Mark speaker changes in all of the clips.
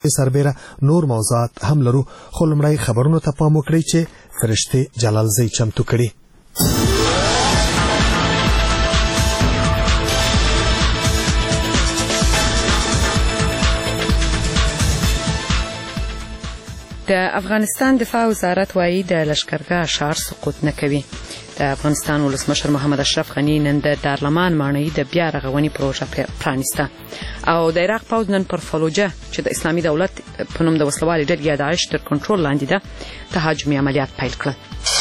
Speaker 1: سربېره نور موضوعات هم لرو، خو لومړی خبرونو ته پام وکړئ چې فرشته جلالزی چمتو کړي.
Speaker 2: د افغانستان دفاع وزارت وايي د لشکرګاه ښار سقوط نه کوي. د افغانستان ولسمشر محمد اشرف غني نن د دارلمان ماڼۍ د بیا رغونې پروژه پرانیسته او د عراق پوځ نن پر فلوجه چې د اسلامي دولت په نوم د وسلوالې ډلې داعش تر کنټرول لاندې ده تهاجمي عملیات پیل کړل.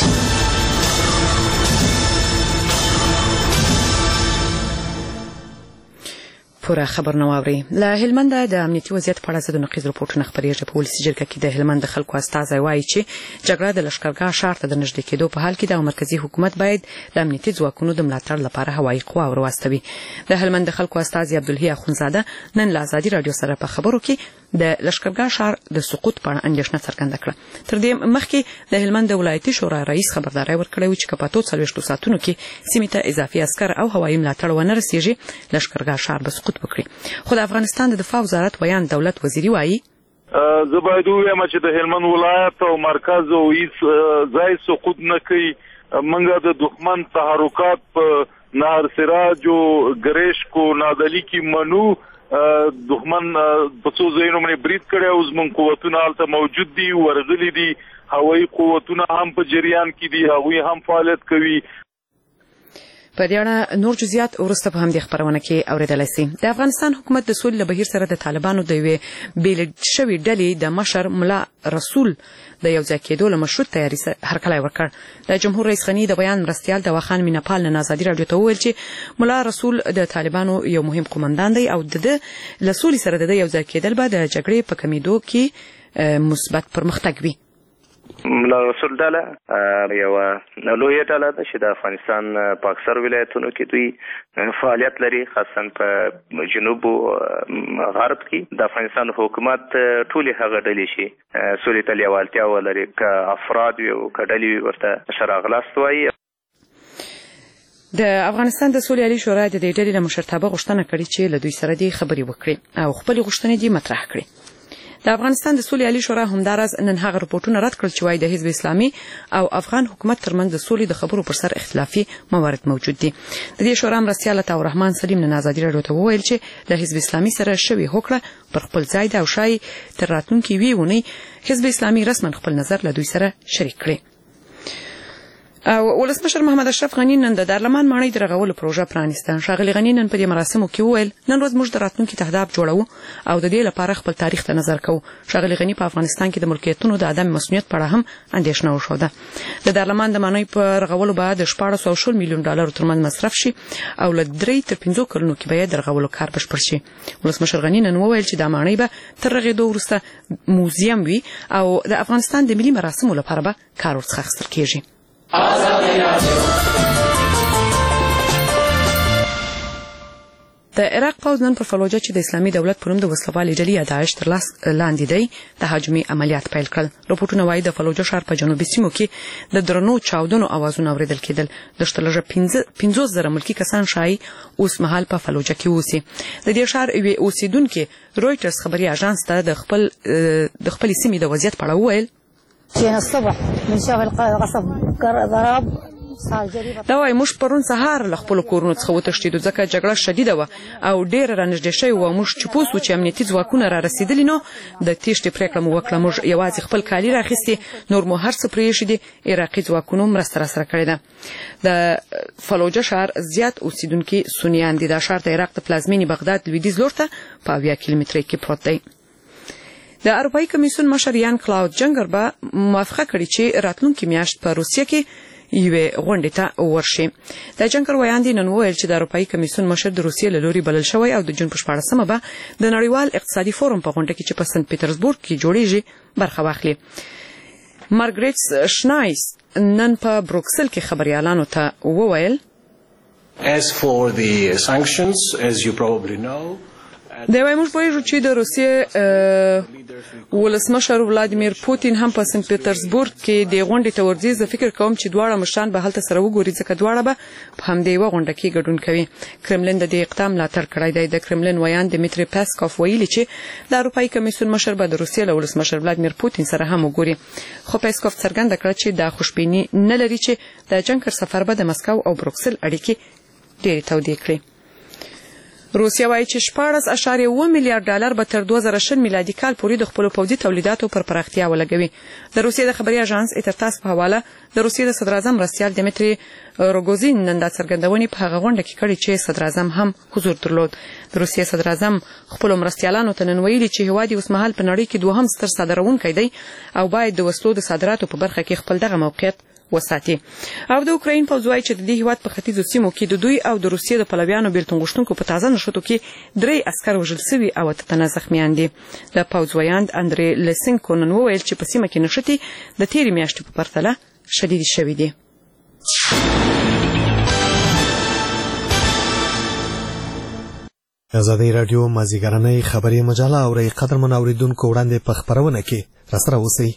Speaker 2: پوره خبر نواوري. له هلمند د امنیتي وضعیت په اړه د نقیض راپورټونه خبرېږي. په ولسي جرګه کې د هلمند د خلکو استازی وایي چې جګړه د لشکرګاه ښار ته د نږدې کېدو په حال کې د مرکزی حکومت باید د امنیتي ځواکونو د ملاتړ لپاره هوایي قوا ورواستوي. د هلمند د خلکو استازی عبدالحی اخونزاده نن له ازادي رادیو سره په خبرو کې د لشکرګاه ښار د سقوط په اړه اندېښنه څرګنده کړه. تر دې مخکې د هلمند د ولایتي شورا رئیس خبرداری ورکړی و چې په 40 ساعتونو کې سیمې ته اضافي عسكر او هوایي ملاتړ ونه رسیږي لشکرګاه ښار به سقوط وکړي. خو د افغانستان د دفاع وزارت ویان دولت وزیری وایي
Speaker 3: زه باید ووایم چې د هلمند ولایت او مرکز او هیڅ ځای سقوط نه کوي. موږ د دښمن تحرکات په نهر سراج او ګریشکو نادلی کې منو. دښمن په څو ځایونو باندې برید کړی او زموږ قوتونه هلته موجود دي، ورغلي دي، هوایي قوتونه هم په جریان کې دي، هغوی هم فعالیت کوي.
Speaker 2: په دې اړه نور جزئیات وروسته په همدې خبرونه کې اوریدلای شئ. د افغانستان حکومت د سولې له بهیر سره د طالبانو د یوې بیل شوې ډلې د مشر ملا رسول د یو ځای کېدو له مشروط تیاری سره هرکلی ورکړ. د جمهور رئیس غني د بیان مرستیال دواخان میناپال نن ازادي رادیو ته وویل چې ملا رسول د طالبانو یو مهم قومندان دی او د له سولې سره د یو ځای کېدل به د جګړې په کمیدو کې مثبت پرمختګ وي.
Speaker 4: ملا رسول ډله یو لویه ډله ده چې د افغانستان په اکثر ولایتونو کې دوی فعالیت لري، خاصا په جنوب او غرب کې. د افغانستان حکومت ټولې هغه ډلې چې سولې ته لیوالتیا ولري که افراد وي او که ډلې وي ورته شراغلاست وایي.
Speaker 2: د افغانستان د سولې عالی شورا د دې ډلې له مشرتابه غوښتنه کړې چې له دوی سره دې خبرې وکړي او خپل غوښتنې دې مطرح کړي. د افغانستان د سولې عالی شورا همدارز نن هغه راپورټونه رد کړل چې وايي د حزب اسلامي او افغان حکومت ترمنځ د سولې د خبرو پر سر اختلافي موارد موجود دي. د دې شورا مرستیال عطا الرحمن سلیم نن ازادي رادیو ته وویل چې د حزب اسلامي سره شوی هوکړه پر خپل ځای ده او شای تر راتلونکي ویونی حزب اسلامي رسما خپل نظر له دوی سره شریک کړي. او ولسمشر محمد اشرف غني نن د دارلمان ماڼۍ د رغولو پروژه پرانیسته. ښاغلي غني نن په دې مراسمو کې وویل نن ورځ موږ د راتلونکي تهداب جوړو او د دې لپاره خپل تاریخ ته نظر کوو. ښاغلي غني په افغانستان کې د ملکیتونو د عدم مسؤلیت په اړه هم اندېښنه وښوده. د دارلمان د ماڼۍ په رغولو به د 1400 میلیون ډالر ترمن مصرف شي او له 3 تر 5 کلونو کې به د رغولو کار بشپړ شي. ولسمشر غني نن وویل چې د ماڼۍ به تر رغېدو وروسته موزیم وي او د افغانستان د ملي مراسمو لپاره به کار ورڅخه اخیستل کېږي. د عراق پوځ نن په فلوجه چې د اسلامي دولت په نوم د وسلوالې ډلې داعش تر لاس لاندې دی تهاجمي عملیات پیل کړل. راپورټونه وايي د فلوجه ښار په جنوبي سیمو کې د درنو چاودنو اوازونه اوریدل کېدل. د شتلجه 15,000 ملکی کسان شای اوس مهال په فلوجه کې اوسي. د دې ښار یو اوسیدونکو رويټرز خبري اژانس ته د خپل سیمې د وضعیت په اړه وویل
Speaker 5: جينا الصبح بنشوف القصف ضرب
Speaker 2: دا وايي موږ پرون سهار له خپل کورونو څخه وتښتېدو ځکه جګړه شدیده وه او ډېر رانږدې شوی و. موږ چې پوه شوو چې امنیتي ځواکونه را رسېدلي نو د تېښتې پرېکړه مو وکړه. موږ یوازې خپل کالي راخیستي، نور مو هر څه پرېښي دي. عراقي ځواکونو مرسته راسره کړې ده. د فلوجه ښار زیات اوسیدونکي سنیان دي. دا ښار د عراق د پلازمینې بغداد لویدیځ لور ته په 80 کیلومترۍ کې پروت دی. د اروپایي کمیسیون مشر یان کلاود جنگر به موافقه کړې چې راتلونکي میاشت په روسیه کې یوې غونډې ته ورشي. د جنگر ویاندې نن وویل چې د اروپایي کمیسیون مشر د روسیې له لوري بلل شوی او د جون په 14مه به د نړیوال اقتصادي فورم په غونډه کې چې په سنت پیټرزبورګ کې جوړیږي برخه واخلي. مارګریټ شنایس نن په بروکسل کې خبريالانو ته وویل
Speaker 6: As for the sanctions, as you probably know,
Speaker 2: د وای موږ پوهیږو چې د روسیې ولسمشر ولادیمیر پوتین هم په سنت پیټرزبورګ کې د غونډې ته ورځي. زه فکر کوم چې دواړه مشران به هلته سره وګوري ځکه دواړه به په همدې یوه غونډه کې ګډون کوي. کرملین د دې اقدام ملاتړ کړی دی. د کرملین ویان دمیتری پاسکوف ویلي چې د اروپایي کمیسیون مشر به د روسیې له ولسمشر ولادیمیر پوتین سره هم وګوري. خو پاسکوف څرګنده کړه چې دا خوشبیني نه لري چې د جنکر سفر به د مسکو او بروکسل اړیکې ډېرې تودې کړي. روسیا وايي چې 14.1 میلیارډ ډالر به تر 2020 میلادي کال پورې د خپل پوځي تولیداتو پر پراختیا ولګوي. د روسیې د خبري اژانس ایترتاس په حواله د روسیې د صدر اعظم رسیال دمیتری روګوزین نن د څرګندونې په هغه غونډه کې کړې چې صدر اعظم هم حضور درلود. د روسیې صدر اعظم خپل مرستیالانو ته نن ویلي چې هوادي اوس مهال په نړۍ کې دوهم ستر صادرونکی دی او باید د وسلو د صادراتو په برخه کې خپل دغه موقعیت وساتي. او د اوکراین پوځ وايي چې د دې هیواد په ختیځو سیمو کې د دوی او د روسیې د پلویانو بیلتون غوښتونکو په تازه نشټو کې 3 عسكر وژل شوي او 8 زخمیان دي. د پوځ ویاند اندري لسنکو نن وویل چې په سیمه کې نشټي د تیرې میاشتې په پرتله شدید شوي دي.
Speaker 1: ازادي رادیو مازیګرنۍ خبري مجله او قدرمن اوریدونکو وړاندې په خبرونه کې راسره اوسئ.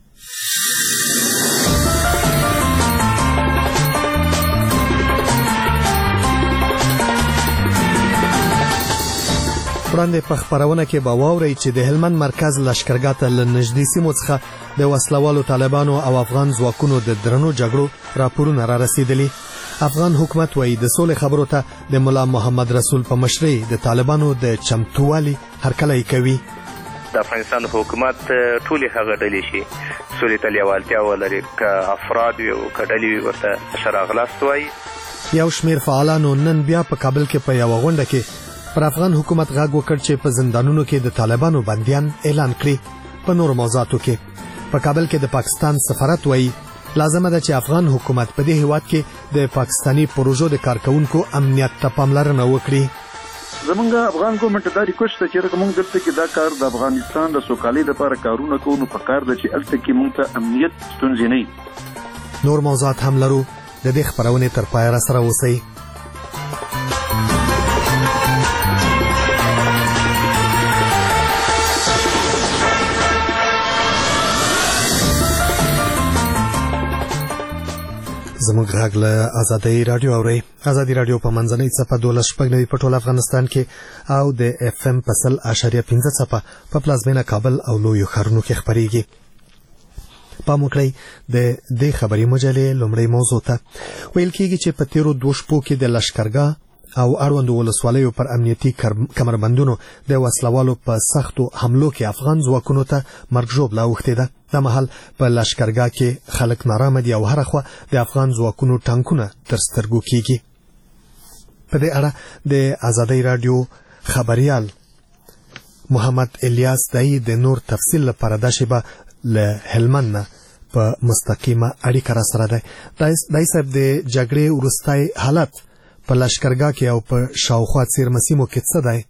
Speaker 1: وړاندې په خبرونه کې به واورئ چې د هلمند مرکز لشکرګاه ته له نږدې سیمو څخه د وسلوالو طالبانو او افغان ځواکونو د درنو جګړو راپورونه را رسیدلي. افغان حکومت وايي د سولې خبرو ته د مولا محمد رسول په مشرۍ د طالبانو د چمتووالي هرکلی کوي.
Speaker 4: د افغانستان حکومت ټولې هغه ډلې شي سولې ته لیوالتیا ولري که افراد وي او که ډلې وي ورته شراغلاست وایي.
Speaker 1: یو شمېر فعالانو نن بیا په کابل کې په یوه غونډه کې پر افغان حکومت غږ وکړ چې په زندانونو کې د طالبانو بندیان اعلان کړي. په نورو موضوعاتو کې په کابل کې د پاکستان سفارت وایي لازمه ده چې افغان حکومت په دې هیواد کې د پاکستانی پروژو د کارکونکو امنیت ته پاملرنه وکړي.
Speaker 6: زمونږ افغان ګورنمنت دا ریکوست چې راته موږ دلته کې دا کار د افغانستان د سوکالۍ لپاره کارونه کوو نو په کار ده چې الته کې موږ ته امنیت ستونزې نه وي.
Speaker 1: نور موضوعات هم لرو. د دې خبرونې تر پایه راسره اوسئ. زموږ غږ له ازادي رادیو اوري. ازادي رادیو په منځنۍ صفه 12.9 په ټول افغانستان کې او د اف ام په 100.5 صفه په پلازمینه کابل او لویو ښارونو کې خبريږي. پام وکړئ د دې خبري مجلې لومړی موضوع ته ویل کېږي چې په تیرو 2 شپو کې د لشکرګاه او اړوندو ولسوالیو پر امنیتي کمربندونو د وسلوالو په سختو حملو کې افغان ځواکونو ته مرګ ژوبله اوښتې ده. دا مهال په لشکرګاه کې خلک نارامه دي او هره خوا د افغان ځواکونو ټانکونه تر سترګو کېږي. په دې اړه د ازادي رادیو خبريال محمد الیاس دای د نور تفصیل لپاره د شبا له هلمند نه په مستقیمه اړیکه را سره ده. دای صاحب د جګړې وروستۍ حالت په لشکرګاه کې او په شاوخوا څیرمه سیمو کې څه دی؟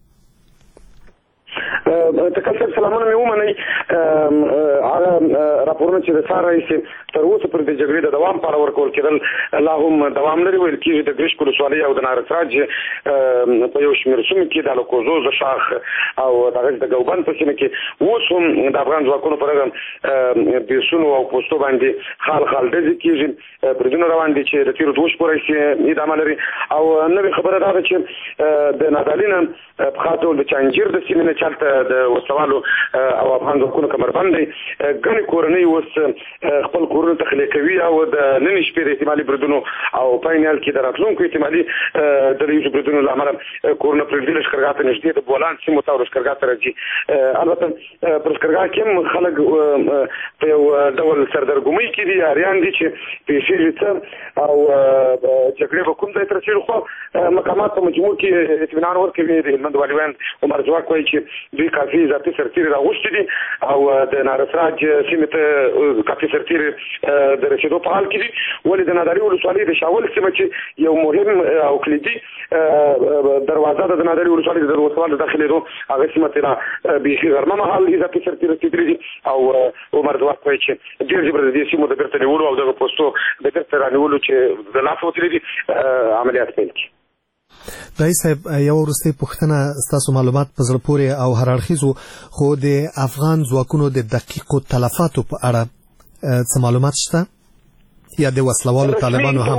Speaker 7: تکلم سلامونه مې ومنئ. هغه راپورونه چې د سار رئیسې تر اوسه پر د جګړې د دوام په اړه ورکول کېدل لا هم دوام لري. ویل کېږي د ګرشک ولسوالۍ او د نارسراج په یو شمېر سیمو کې د الکوزو شاخ او دغه د ګوبند په سیمه کې اوس هم د افغان ځواکونو پر بیسونو او پوسټو باندې خال ډزې کېږي. بریدونه روان دي چې د تېرو 2 شپو راهیسې ادامه لري. او نوې خبره دا ده چې د نادالینه په خاطر د چانجیر د سیمې نه چلته د وسلوالو او افغان ځواکونو کمربند دی. ګڼې کورنۍ اوس خپل کورونه تخلیه کوي او د نن شپې د احتمالي بریدونو او فاینال کې د راتلونکو احتمالي د ریوز بریدونو له امله کورونه پرېږدي. لشکرګاه ته نږدې د بولان سیمو ته لشکرګاه ته راځي. البته په لشکرګاه کې هم خلک په یو ډول سردرګمۍ کې دي، اریان دي چې پیسې څه او جګړې به کوم ځای ته رسېږي. خو مقامات په مجموع کې اطمینان ورکوي. د هلمند والي ویاند عمر ځواک وایي چې دوی کافي اضافي سرتیري راغوښتي دي او د نارسراج سیمې ته کافي سرتیري د رسېدو په حال کې دي. ولې د ناداري ولسوالۍ د شاول سیمه چې یو مهم او کلیدي دروازه ده د ناداري ولسوالۍ د وسوال د داخلېدو هغه سیمه ته بیخي غرمه مهال اضافي سرتیري رسېدلي دي. او عمر ځواک وایي چې ډېر جبر د دې سیمو د بېرته نیولو او دغه پوستو د بېرته رانیولو چې د لاسه وتلي دي عملیات پیل کړي.
Speaker 1: رئیس صاحب یو وروستۍ پوښتنه ستاسو معلومات په زړه پورې او هر اړخیزو خو د افغان ځواکونو د دقیقو تلفاتو په اړه څه معلومات شته یا د وسلوالو طالبانو هم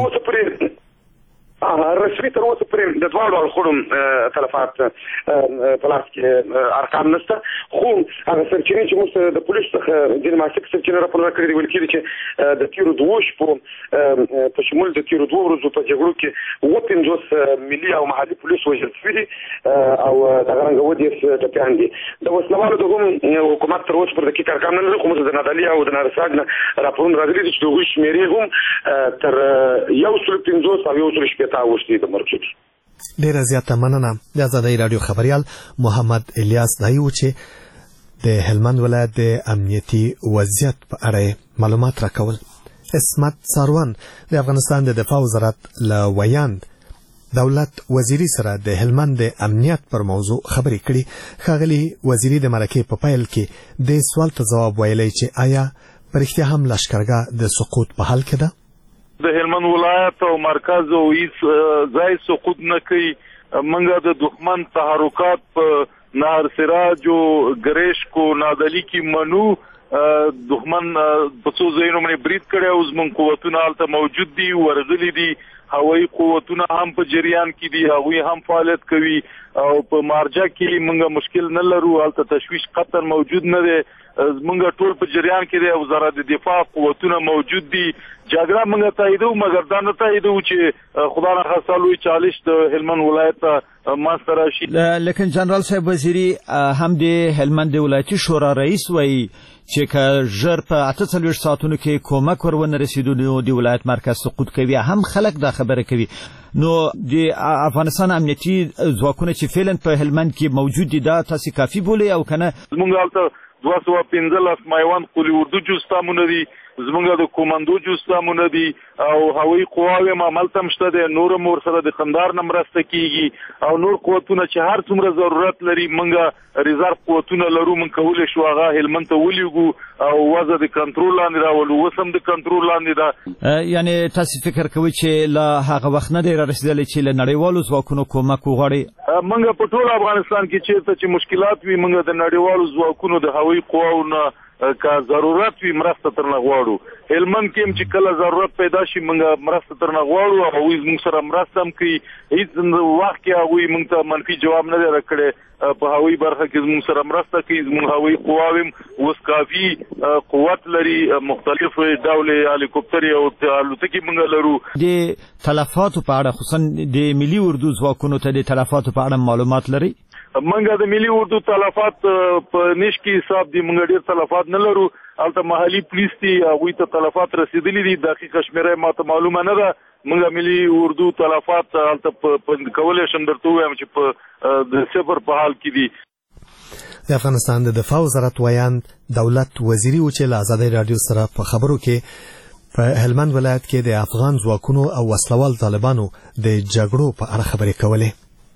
Speaker 7: رسمي تر اوسه پورې د دواړو اړخونو تلفات په لاس کې ارقام نشته خو هغه سرچینې چې موږ د پولیس څخه ځینې ماسک سرچینې راپورونه کړي دي ویل کېږي چې د تیرو 2 شپو په شمول د تیرو 2 ورځو په جګړو کې 50 ملي او محلي پولیس وژل شوي دي او دغه رنګه 10 ټپیان دي د وسلوالو د هم حکومت تر اوسه پر دقیق ارقام نه لري خو موږ د نادالي او د نارساګ نه راپورونه راغلي دي چې د هغوی شمېرې هم تر 150 او 160
Speaker 1: ډیره زیاته مننه. د آزادۍ رادیو خبریال محمد الیاس دایو چې د هلمند ولایت د امنیتي وضعیت په اړه معلومات راکول. اسمت ساروان د افغانستان د دفاع وزارت له ویاند دولت وزیری سره د هلمند د امنیت پر موضوع خبرې کړي. ښاغلي وزیری د مرکې په پیل کې د سوال ته ځواب ویلی چې آیا په رښتیا هم لښکرګاه د سقوط په حال کې ده؟
Speaker 3: د هلمند ولایت او مرکز او هیڅ ځای سقوط نه کوي. منګه د دښمن تحرکات په نهر سراج او ګریشکو نادلی کې منو دښمن په څو ځایونو باندې برید کړي او زموږ قوتونه هلته موجود دي ورغلي دي. هوایي قوتونه هم په جریان کې دي هغوی هم فعالیت کوي او په مارجه کې موږ مشکل نه لرو هلته تشویش قطر موجود نه دی موږ ټول په جریان کې دی وزارت دفاع قوتونه موجود دي جګړه موږ تاییدو مګر دا نه تاییدو چې خدا نه خاصه لوی چالش د هلمند ولایت ماسته راشي.
Speaker 8: لیکن جنرال صاحب وزیری هم د هلمند ولایتي شورا رئیس وایي چې که ژر په 48 ساعتونو کې کومک ورونه رسیدو نو د ولایت مرکز سقوط کوي هم خلک دا خبره کوي. نو د افغانستان امنیتي ځواکونه چې فعلا په هلمند کې موجود دي دا تاسو کافي بولي او کنه؟
Speaker 3: موږ هلته 215 مایوان قولی اردو جوستامونه دي زمونږ د کوماندو جوستامونه دي او هوایي قواوې عمل تم شته د نور مور سره د خندار نه مرسته کیږي او نور قوتونه چې هر څومره ضرورت لري موږ ریزرو قوتونه لرو موږ کولای شو هغه هلمند ته ولیږو او وضع د کنټرول لاندې راولو وسم د کنټرول لاندې ده.
Speaker 8: یعنی تاسو فکر کوئ چې لا هغه وخت نه دی رسیدلی چې له نړیوالو ځواکونو کومک وغواړي؟
Speaker 3: موږ په ټول افغانستان کې چې مشکلات وي موږ د نړیوالو ځواکونو د هوایي قواو نه که ضرورت وي مرسته ترنه غواړو. هلمند کې چې کله ضرورت پیدا شي موږ مرسته ترنه غواړو او هغوی زموږ سره مرسته هم کوي. هیڅ وخت کې هغوی موږ ته منفي جواب نه دی راکړی. په هوایي برخه کې زموږ سره مرسته کوي. زموږ هوایي قواوې اوس کافي قوت لري مختلف ډول هلیکوپټرې او الوتکې موږ لرو.
Speaker 8: د تلفاتو په اړه خصوصا د ملي اردو ځواکونو ته د تلفاتو په اړه معلومات لري؟
Speaker 3: منګه د ملي اردو تلفات په نش کې حساب دي موږ ډیر تلفات نه لرو. البته محلي پولیس دي هغوی ته تلفات رسیدلي دي دقیقه شمیره ماته معلومه نه ده. موږ ملي اردو تلفات البته کولای شم درته ووایم چې په د صفر په حال کې دي.
Speaker 1: د افغانستان د دفاع وزارت ویاند دولت وزیری و چې له آزادۍ رادیو سره په خبرو کې په هلمند ولایت کې د افغان ځواکونو او وسلوال طالبانو د جګړو په اړه خبرې کولې.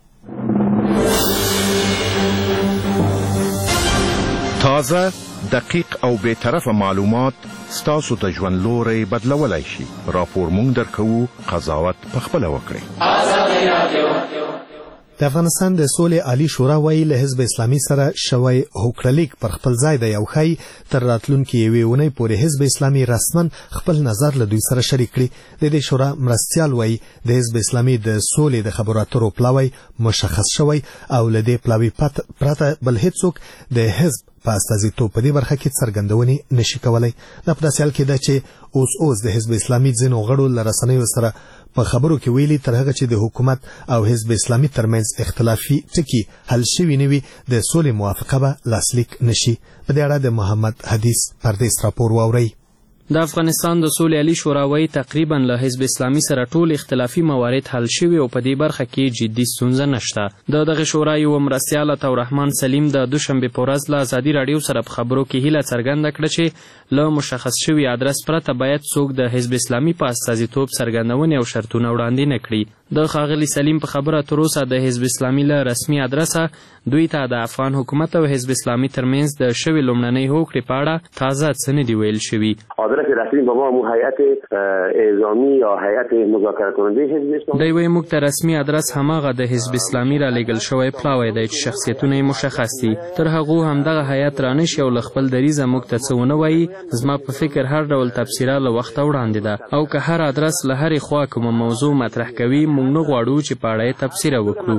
Speaker 9: تازه دقیق او بی‌طرفه معلومات ستاسو ته ژوند لوري بدلولای شي. راپور مونږ درکوو قضاوت پخپله وکړئ.
Speaker 1: د افغانستان د سولې عالی شورا وایي له حزب اسلامي سره شوی هوکړلیک پر خپل ځای دی او ښایي تر راتلونکې یوې اونۍ پورې حزب اسلامي رسما خپل نظر له دوی سره شریک کړي. د دې شورا مرستیال وایي د حزب اسلامي د سولې د خبرو اترو پلاوی مشخص شوی او له دې پلاوی پرته بل هیڅوک د حزب په استازیتوب په دې برخه کې څرګندونې نشي کولای. دا په داسې حال کې ده چې اوس د حزب اسلامي ځینو غړو له رسنیو سره په خبرو کې ویلي تر هغه چې د حکومت او حزب اسلامي ترمنځ اختلافي ټکي حل شوي نه وي د سولې موافقه به لاسلیک نشي. په دې اړه د محمد حدیث پردیس راپور واورئ.
Speaker 10: د افغانستان د سولې عالی شورا وایي تقریبا له حزب اسلامي سره ټول اختلافي موارد حل شوي او په دې برخه کې جدي ستونزه نشته. دغه شورا یو مرستیال عطا الرحمن سلیم د دوشنبه په ورځ له آزادي رادیو سره په خبرو کې هیله څرګنده کړه چې له مشخص شوي ادرس پرته باید څوک د حزب اسلامي په استازیتوب څرګندونې او شرطونه وړاندې نه کړي. د ښاغلي سلیم په خبره تر اوسه د حزب اسلامي له رسمي ادرسه دوی ته د افغان حکومت او حزب اسلامي ترمنځ د شوي لومړنۍ هوکړې په اړه تازه څه نه دي ویل شوي.
Speaker 11: آدرس رسمی به ما هیئت اعزامی یا هیئت مذاکره کننده حزب اسلامی
Speaker 10: دوی موږ ته رسمي ادرس هماغه د حزب اسلامي را لېږل شوی پلاوی دی چې شخصیتونه یې مشخص دي. تر هغو همدغه هیئت رانشي او له خپل دریځه موږ ته څه ونه وایي. زما په فکر هر ډول تبصره له وخته وړاندې ده او که هر ادرس له هرې خوا کومه موضوع مطرح کوي موږ نه غواړو چې په اړه یې تبصره وکړو.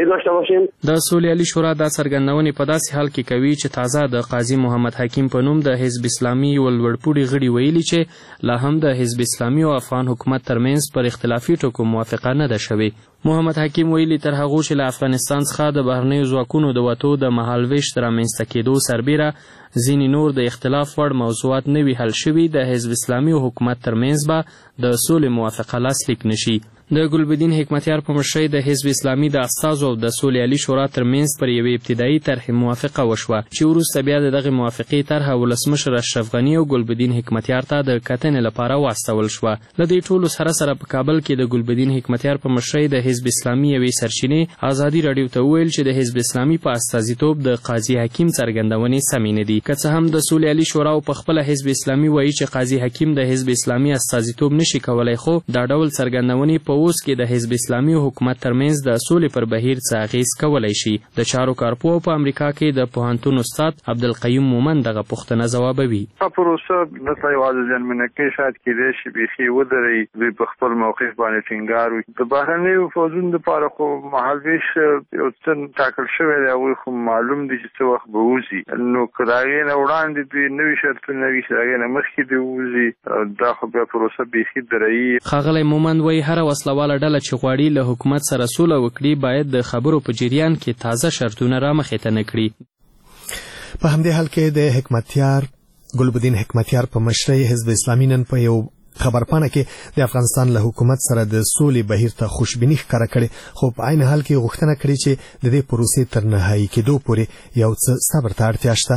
Speaker 10: د سولې عالي شورا دا څرګندونې په داسې حال کې کوي چې تازه د قاضي محمد حکیم په نوم د حزب اسلامي یو لوړپوړي غړي ویلي چې لا هم د حزب اسلامي او افغان حکومت ترمنځ پر اختلافي ټکو موافقه نه ده شوې. محمد حکیم ویلي تر هغو چې له افغانستان څخه د بهرنیو ځواکونو د وتو د مهالویش د رامنځته کېدو سربیره ځینې نور د اختلاف وړ موضوعات نه وي حل شوي، د حزب اسلامي او حکومت ترمنځ به د سولې موافقه لاسلیک نشي. د ګلبدین حکمتیار په مشرۍ د حزب اسلامي د استازو او د سولې عالي شورا ترمنځ پر یوې ابتدایي طرحې موافقه وشوه چې وروسته بیا د دغې موافقې طرحه ولسمشر اشرف غني او ګلبدین حکمتیار ته د کتنې لپاره واستول شوه. له دې ټولو سره په کابل کې د ګلبدین حکمتیار په مشرۍ د حزب اسلامي یوې سرچینې ازادي راډیو ته وویل چې د حزب اسلامي په استازیتوب د قاضي حکیم څرګندونې سمې نه دي. که څه هم د سولې عالي شورا په خپله حزب اسلامي وایي چې قاضي حکیم د حزب اسلامي استازیتوب نشي کولی، خو دا ډول څرګندونې په اوس کې د حزب اسلامي او حکومت ترمنځ د سولې پر بهیر څه اغیز کولی شي. د چارو کارپوه په امریکا کې د پوهنتون استاد عبدالقیوم مومن دغه پوښتنه ځوابوي.
Speaker 12: پروسه دلته یوازې زیانمنکۍ شاید کېدای شي بیخي ودرئ، دوی په خپل موقف باندې ټینګار وکړي. د بهرنیو فوجونو دپاره خو مهالویش یو څه ټاکل شوی دی، هغوی خو معلوم دي چې څه وخت به وځي، نو که د هغې نه وړاندې دوی نوي شرطونه وي چې د هغې نه مخکې دې ووځي، دا خو بیا پروسه بیخي درئي. ښاغلی مومند وایي هره وسلواله ډله چې غواړي له حکومت سره سوله وکړي باید د خبرو په جریان کې تازه شرطونه رامخې ته نه کړي.
Speaker 1: په همدې حال کې د ګلبدین حکمتیار په مشرۍ حزب اسلامي نن په یو خبرپاڼه کې د افغانستان له حکومت سره د سولې بهیر ته خوشبیني ښکاره کړې، خو په عین حال کې غوښتنه کړې چې د دې پروسې تر نهایي کېدو پورې یو څه صبر ته اړتیا شته.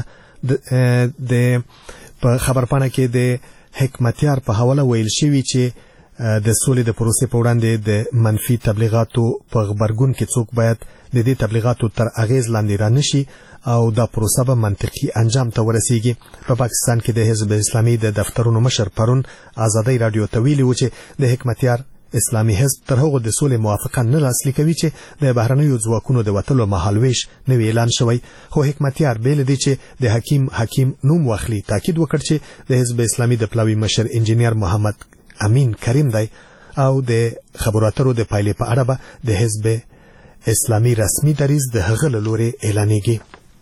Speaker 1: د په خبرپاڼه کې د حکمتیار په حواله ویل شوي چې د سولې د پروسې په وړاندې د منفي تبلیغاتو په غبرګون کې څوک باید د دې تبلیغاتو تر اغیز لاندې رانشي او دا پروسه به منطقي انجام ته ورسیږي. په پاکستان کې د حزب اسلامي د دفترونو مشر پرون ازادي رادیو ته ویلي و چې د حکمتیار اسلامي حزب تر هغه د سولې موافقه نه لاسلیکوي چې د بهرنیو ځواکونو د وتلو مهالویش نوی اعلان شوی، خو حکمتیار بیل دی چې د حکیم نوم واخلي. تاکید وکړ چې د حزب اسلامي د پلاوي مشر انجینیر محمد امین کریم دی او د خبرو اترو د پایلې په اړه به د حزب اسلامي رسمي دریځ د هغه له لوري اعلانېږي.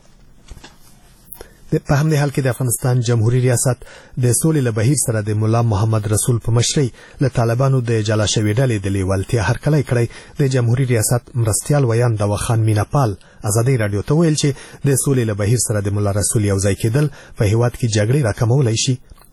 Speaker 1: په همدې حال کې د افغانستان جمهوریت ریاست د سولې له بهیر سره د مولا محمد رسول په مشرۍ له طالبانو د جلا شوې ډلې د لیوالتیا هرکلی کړی. د جمهوریت ریاست مرستیال ویان دواخان میناپال ازادي رادیو ته ویل چې د سولې له بهیر سره د مولا رسول یو ځای کېدل په هیواد کې جګړې راکمولی شي.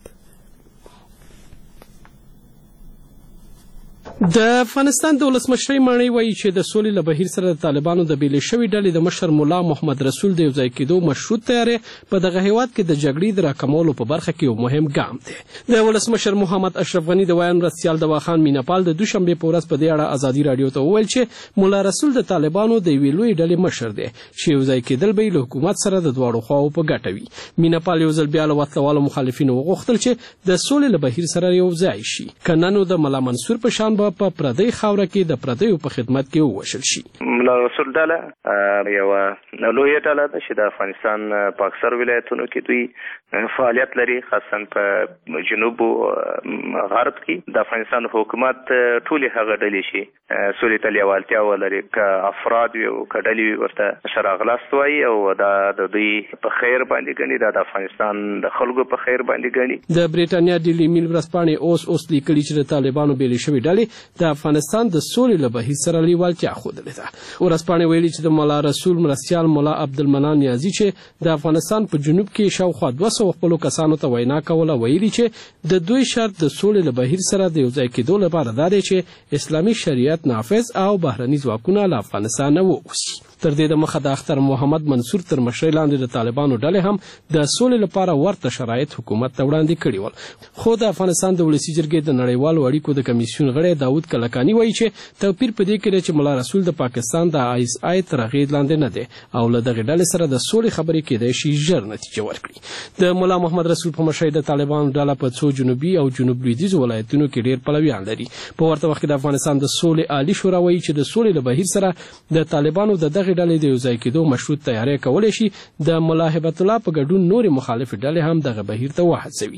Speaker 13: د افغانستان د ولسمشرۍ ماڼۍ وایي چې د سولې له بهیر سره د طالبانو د بیلې شوې ډلې د مشر مولا محمد رسول د یوځای کېدو مشروط تیاری په دغه هیواد کې د جګړې د راکمولو په برخه کې یو مهم ګام دی. د ولسمشر محمد اشرف غني د ویان مرستیال دواخان میناپال د دوشنبې په ورځ په دې اړه ازادي رادیو ته وویل چې مولا رسول د طالبانو د یوې لویې ډلې مشر دی چې یوځای کېدل به یې له حکومت سره د دواړو خواو په ګټه وي. میناپال یو ځل بیا له وسلوالو مخالفینو وغوښتل چې د سولې له بهیر سره یو ځای شي، که نه نو د ملا منصور په شان به په پردۍ خاوره کې د پردیو په خدمت کې ووشل شي.
Speaker 4: ملا رسول ډله یو لویه ډله ده چې د افغانستان په اکثر ولایتونو کې دوی فعالیت لري، خاصا په جنوب او غرب کې. د افغانستان حکومت ټولې هغه ډلې چې سولې ته لیوالتیا ولري، که افراد وي او که ډلې وي، ورته شراغلاست وایي او دا د دوی په خیر باندې ګڼي، دا د افغانستان د خلکو په خیر باندې ګڼي.
Speaker 13: د بریټانیا ډیلی میل ورځپاڼې اوس لیکلي چې د طالبانو بیلې شوې ډلې د افغانستان د سولې له بهیر سره لیوالتیا ښودلې ده. ورځپاڼې ویلي چې د مولا رسول مرستیال مولا عبدالمنان نیازي چې د افغانستان په جنوب کې شاوخوا 200 خپلو کسانو ته وینا کوله، ویلي چې د دوی شرط د سولې له بهیر سره د یوځای کېدو لپاره دا دی چې اسلامي شریعت نافذ او بهرني ځواکونه له افغانستان ووځي. تر دې د مخه د اختر محمد منصور تر مشرۍ لاندې د طالبانو ډلې هم د سولې لپاره ورته شرایط حکومت ته وړاندې کړي ول. خو د افغانستان د ولسي جرګې د نړیوالو اړیکو د کمیسیون غړی داود کلکاني وایي چې توپیر په دې کې دی چې ملا رسول د پاکستان د ISI تر اغېز لاندې نه دی او له دغې ډلې سره د سولې خبرې کېدای شي ژر نتیجه ورکړي. د ملا محمد رسول په مشرۍ د طالبانو ډله په څو جنوبي او جنوب لویدیځو ولایتونو کې ډېر پلویان لري. په ورته وخت کې د افغانستان د سولې عالي شورا وایي چې د سولې له بهیر سره د طالبانو د دغې ډلې د یوځای کېدو مشروط تیاری کولی شي. د ملا هبت الله په ګډون نورې مخالفې ډلې هم دغه بهیر ته وهڅوي.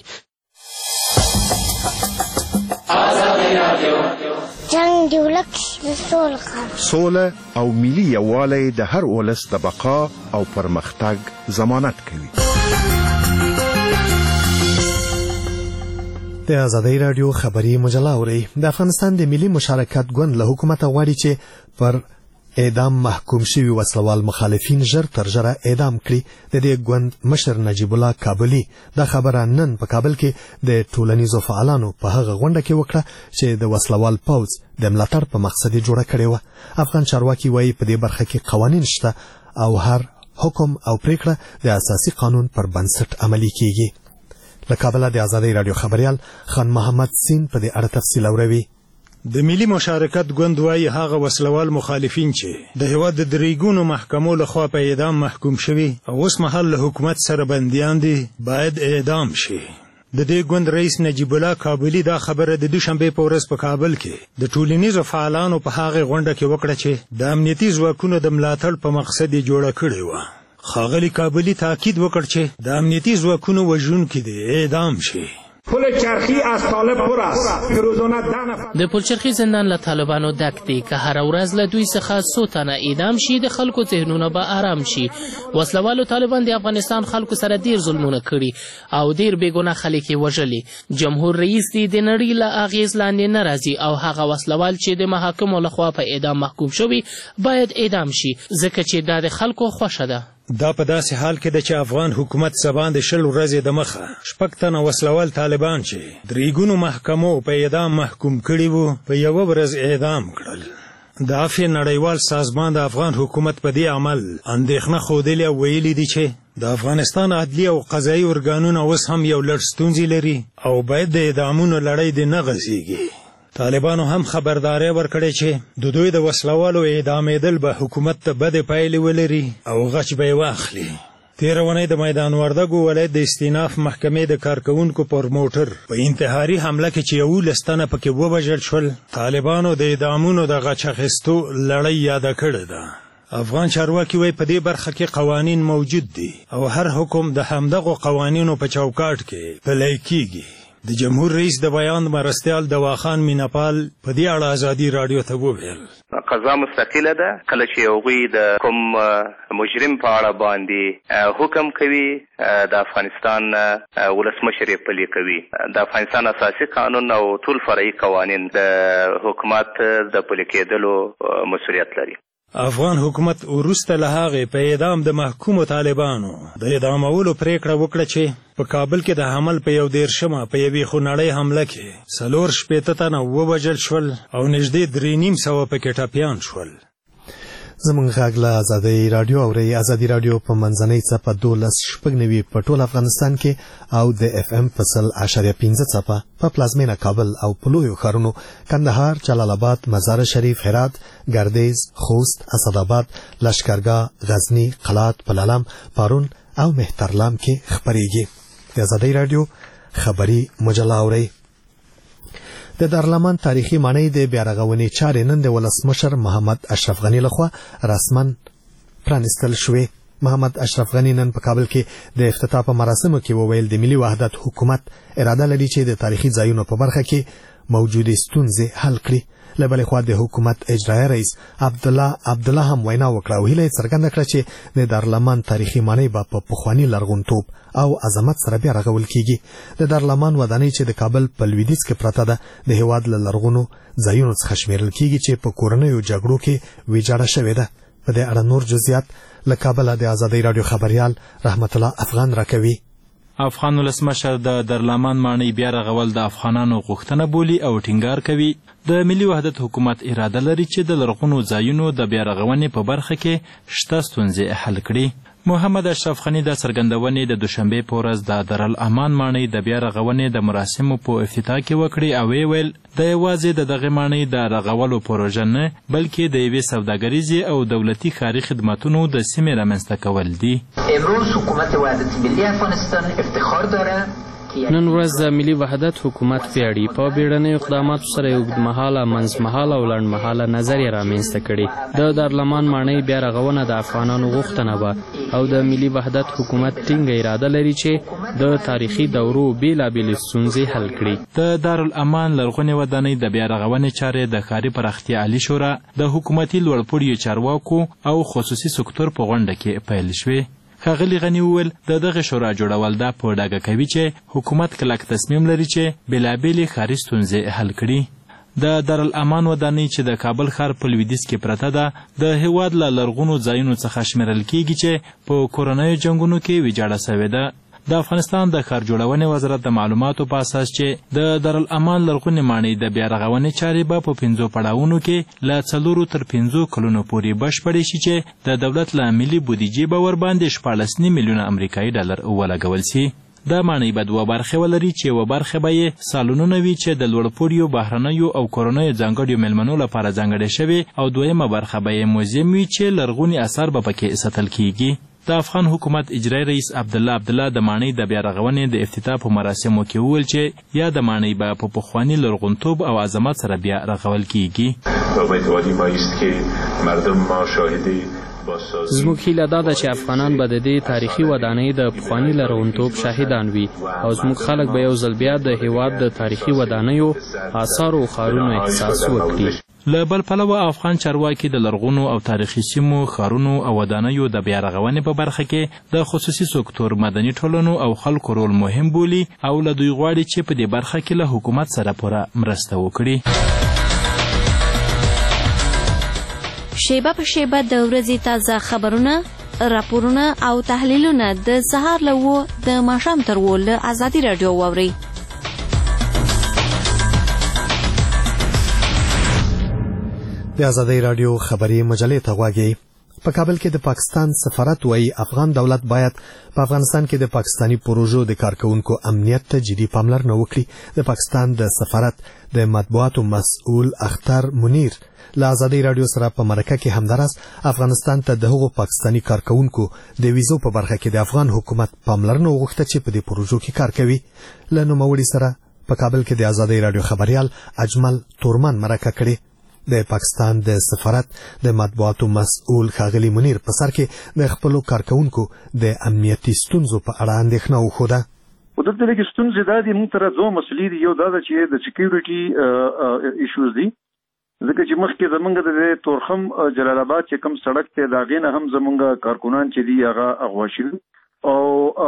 Speaker 14: جنگ دی ولک
Speaker 9: سوله او ملي یووالی د هر ولس د بقا او پرمختګ ضمانت کوي.
Speaker 1: د آزادۍ راډیو خبري مجله اوري. د افغانستان د ملي مشارکت ګوند له حکومت غواړي چې پر اعدام محکوم شوي وسلوال مخالفین ژر تر ژره اعدام کړي. د دې ګوند مشر نجیب الله کابلی دا خبره نن په کابل کې د ټولنیزو فعالانو په هغه غونډه کې وکړه چې د وسلوال پوځ د ملاتړ په مقصد جوړه کړې وه. افغان چارواکي وایي په دې برخه کې قوانین شته او هر حکم او پریکړه د اساسي قانون پر بنسټ عملي کیږي. له کابل د آزادۍ راډیو خبريال خان محمد سین په دې اړه تفصیل اوروي.
Speaker 15: د ملي مشارکت ګوند وايي هغه وسلوال مخالفین چې د هیواد د دریګونو محکمو لخوا په اعدام محکوم شوي او اوس مهال له حکومت سره بندیان دي باید اعدام شي. د دې ګوند رئیس نجیب الله کابلی دا خبره د دوشنبه په ورځ په کابل کې د ټولنیزو فعالانو په هغه غونډه کې وکړه چې د امنیتي ځواکونو د ملاتړ په مقصد یې جوړه کړې وه. ښاغلي کابلی تاکید وکړ چې د امنیتي ځواکونو وژونکي دي اعدام شي.
Speaker 16: پل چرخی از طالب پر است که روزانه 10 نفر
Speaker 17: د پلچرخی زندان له طالبانو ډک دی که هر ورځ له دوی څخه 100 تنه اعدام شي د خلکو ذهنونه به آرام شي. وسلوالو طالبان د افغانستان خلکو سره ډیر ظلمونه کړي او ډیر بېګناه خلک یې وژلي. جمهور رئیس دی د نړۍ له اغېز لاندې نه راځي او هغه وسلوال چې د محاکمو لخوا په اعدام محکوم شوي باید اعدام شي ځکه چې دا د خلکو خوښه ده.
Speaker 15: دا په داسې حال کې ده چې افغان حکومت سبا د 20 ورځې د مخه 6 تنه وسلوال طالبان چې دریګونو محکمو په اعدام محکوم کړي وو په یوه ورځ اعدام کړل. د عفو نړیوال سازمان د افغان حکومت په دې عمل اندېښنه ښودلې او ویلي دي چې د افغانستان عدلي او قضایي ارګانونه اوس هم یو لړ ستونزې لري او باید د اعدامونو لړۍ دې نه غځېږي. طالبانو هم خبرداري ورکړې چې د دوی د وسلوالو اعدامېدل به حکومت ته بدې پایلې ولري او غچ به یې واخلي. تېره اونۍ د میدان وردګو ولایت د استیناف محکمې د کارکوونکو پر موټر په انتحاري حمله کې چې 11 تنه پکې ووژل شول طالبانو د اعدامونو د غچ اخیستو لړۍ یاده کړې ده. افغان چارواکي وایي په دې برخه کې قوانین موجود دي او هر حکم د همدغو قوانینو په چوکاټ کې پلی کیږي. د جمهور رئیس د بیان مرستیال دواخان میناپال په دې اړه آزادي رادیو ته وویل
Speaker 4: قضا مستقله ده کله چې هغوی د کوم مجرم په اړه باندې حکم کوي د افغانستان ولسمشر یې پلي کوي. د افغانستان اساسي قانون او ټول فرعي قوانین د حکومت د پلي کېدلو مسؤلیت لري.
Speaker 15: افغان حکومت وروسته له هغې په اعدام د محکومو طالبانو د اعدامولو پریکړه وکړه چې په کابل کې د حمل په 11مه په یوې خونړۍ حمله کې 4 تنه ووژل شول او نږدې 350 پکې ټپیان شول.
Speaker 1: زمونږ غږ له آزادۍ راډیو اوري. آزادۍ راډیو په منځنۍ څپه 12.9 په ټول افغانستان کې او د FM په 100.5 څپه په پلازمینه کابل او په لویو ښارونو کندهار، جلال آباد، مزار شریف، هرات، ګردیز، خوست، اسداباد، لشکرګاه، غزنی، قلات، پلالم، پارون او مهترلام کې خبريږي. د آزادۍ راډیو خبري مجله اوري. د دارالمان تاریخي ماڼۍ د بیارغونې چارې نن د ولسمشر محمد اشرف غنی لخوا رسماً پرانیستل شوې. محمد اشرف غنی نن په کابل کې د افتتاح په مراسمو کې وویل د ملي وحدت حکومت اراده لري چې د تاریخي ځایونو په برخه کې موجودې ستونزې حل کړي. له بلې خوا د حکومت اجرایي رئیس عبدالله هم وینا وکړه او هیله یې څرګنده کړه چې د دارالمان تاریخي ماڼۍ به په پخواني لرغونتوب او عظمت سره بیا رغول کیږي. د دارالمان ودانۍ چې د کابل په لویدیځ کې پرته ده د هیواد له لرغونو ځایونو څخه شمیرل کیږي چې په کورنیو جګړو کې ویجاړه شوې ده. په دې اړه نور جزئیات له کابل د آزادۍ راډیو خبريال رحمت الله افغان راکوي.
Speaker 18: افغان ولسمشر د درلمان ماڼۍ بیا رغول د افغانانو غوښتنه بولي او ټینګار کوي د ملي وحدت حکومت اراده لري چې د لرغونو ځایونو د بیا رغونې په برخه کې شته ستونزې حل کړي. محمد اشرف غني د څرګندونې د دوشنبې په ورځ د دارالامان ماڼۍ د بیا رغونې د مراسمو په افتتاح کې وکړي او ویل د یوازې د دغه ماڼۍ د رغولو پروژه نه بلکې د یوې سوداګریزې او دولتي ښاري خدماتونو د سیمې رامنځته کول دي.
Speaker 19: امروز حکومت وحدت ملی افغانستان افتخار داره
Speaker 10: نن ورځ د ملي وحدت حکومت پیاړي په بیړنیو اقداماتو سره اوږدمهاله منځمهاله او لنډمهاله نظریې رامنځته کړي. د دارالامان ماڼۍ بیا رغونه د افغانانو غوښتنه وه او د ملي وحدت حکومت ټینګه اراده لري چې د تاریخي دورو بېلابېلې ستونزې حل کړي.
Speaker 18: د دارالامان لرغونې ودانۍ د بیا رغونې چارې د ښاري پراختیا عالي شورا د حکومتي لوړپوړیو چارواکو او خصوصي سکتور په غونډه کې پیل شوې. ښاغلي غني وویل د دغه شورا جوړول دا په ډاګه کوي چې حکومت کلک تصمیم لري چې بېلابېلې ښاري ستونزې حل کړي. د دارالامان ودانۍ چې د کابل ښار په لویدیځ کې پرته ده د هېواد له لرغونو ځایونو څخه شمیرل کیږي چې په کورنیو جنګونو کې ویجاړه سوې ده. د افغانستان د ښار جوړونې وزارت د معلوماتو په اساس چې د دارالامان لرغونې ماڼۍ د بیا رغونې چارې به په 5 پړاوونو کې له 4 تر 5 کلونو پورې بشپړې شي چې د دولت له ملي بودیجې به ورباندې 14 میلیونه امریکایي ډالر ولګول سي. دا ماڼۍ به 2 برخې ولري چې یوه برخه به یې سالونونه وي چې د لوړپوړیو بهرنیو او کورنیو ځانګړیو میلمنو لپاره ځانګړې شوې او دویمه برخه به یې موزیم وي چې لرغوني اثار به پکې ساتل کیږي. د افغان حکومت اجرایي رئیس عبدالله د ماڼۍ د بیا رغونې د افتتاح په مراسمو کې وویل چې یا د ماڼۍ به په پخواني لرغونتوب او عظمت سره بیا رغول کیږي.
Speaker 10: زموږ هیله دا ده چې افغانان به د دې تاریخي ودانۍ د پخواني لرغونتوب شاهدان وي او زموږ خلک به یو ځل بیا د هیواد د تاریخي ودانیو آثارو او ښارونو احساس وکړي.
Speaker 18: له بل پلوه افغان چارواکي د لرغونو او تاریخي سیمو ښارونو او ودانیو د بیا رغونې په برخه کې د خصوصي سکتور مدني ټولنو او خلکو رول مهم بولي او له دوی غواړي چې په دې برخه کې له حکومت سره پوره مرسته وکړي.
Speaker 20: شیبه په شیبه د ورځې تازه خبرونه، راپورونه او تحلیلونه د سهار له 9 د ماښام تر 10 له ازادي راډیو واورئ.
Speaker 1: د ازادي راډیو خبري مجلې ته غواړئ. په کابل کې د پاکستان سفارت وایي افغان دولت باید په افغانستان کې د پاکستانی پروژو د کارکونکو امنیت ته جدي پاملرنه وکړي. د پاکستان د سفارت د مطبوعاتو مسؤل اختر منیر له ازادي راډیو سره په مرکه کې همداراز افغانستان ته د هغو پاکستانی کارکونکو د ویزو په برخه کې د افغان حکومت پاملرنه وغوښته چې په دې پروژو کې کار کوي. له نوموړي سره په کابل کې د ازادي راډیو خبريال اجمل تورمان مرکه کړې. د پاکستان د سفارت د مطبوعاتو مسؤل ښاغلي منیر په سر کې د خپلو کارکونکو د امنیتي ستونزو په اړه اندېښنه وښوده.
Speaker 6: دلته لږ ستونزې دا دي، موږ ته 2 مسلې دي. یو دا ده چې د سکیورټي ایشوز دي، ځکه چې مخکې زمونږ د تورخم جلال آباد چې کوم سړک ته دا غینه هم زمونږ کارکونان چې دي هغه اغوا شوي او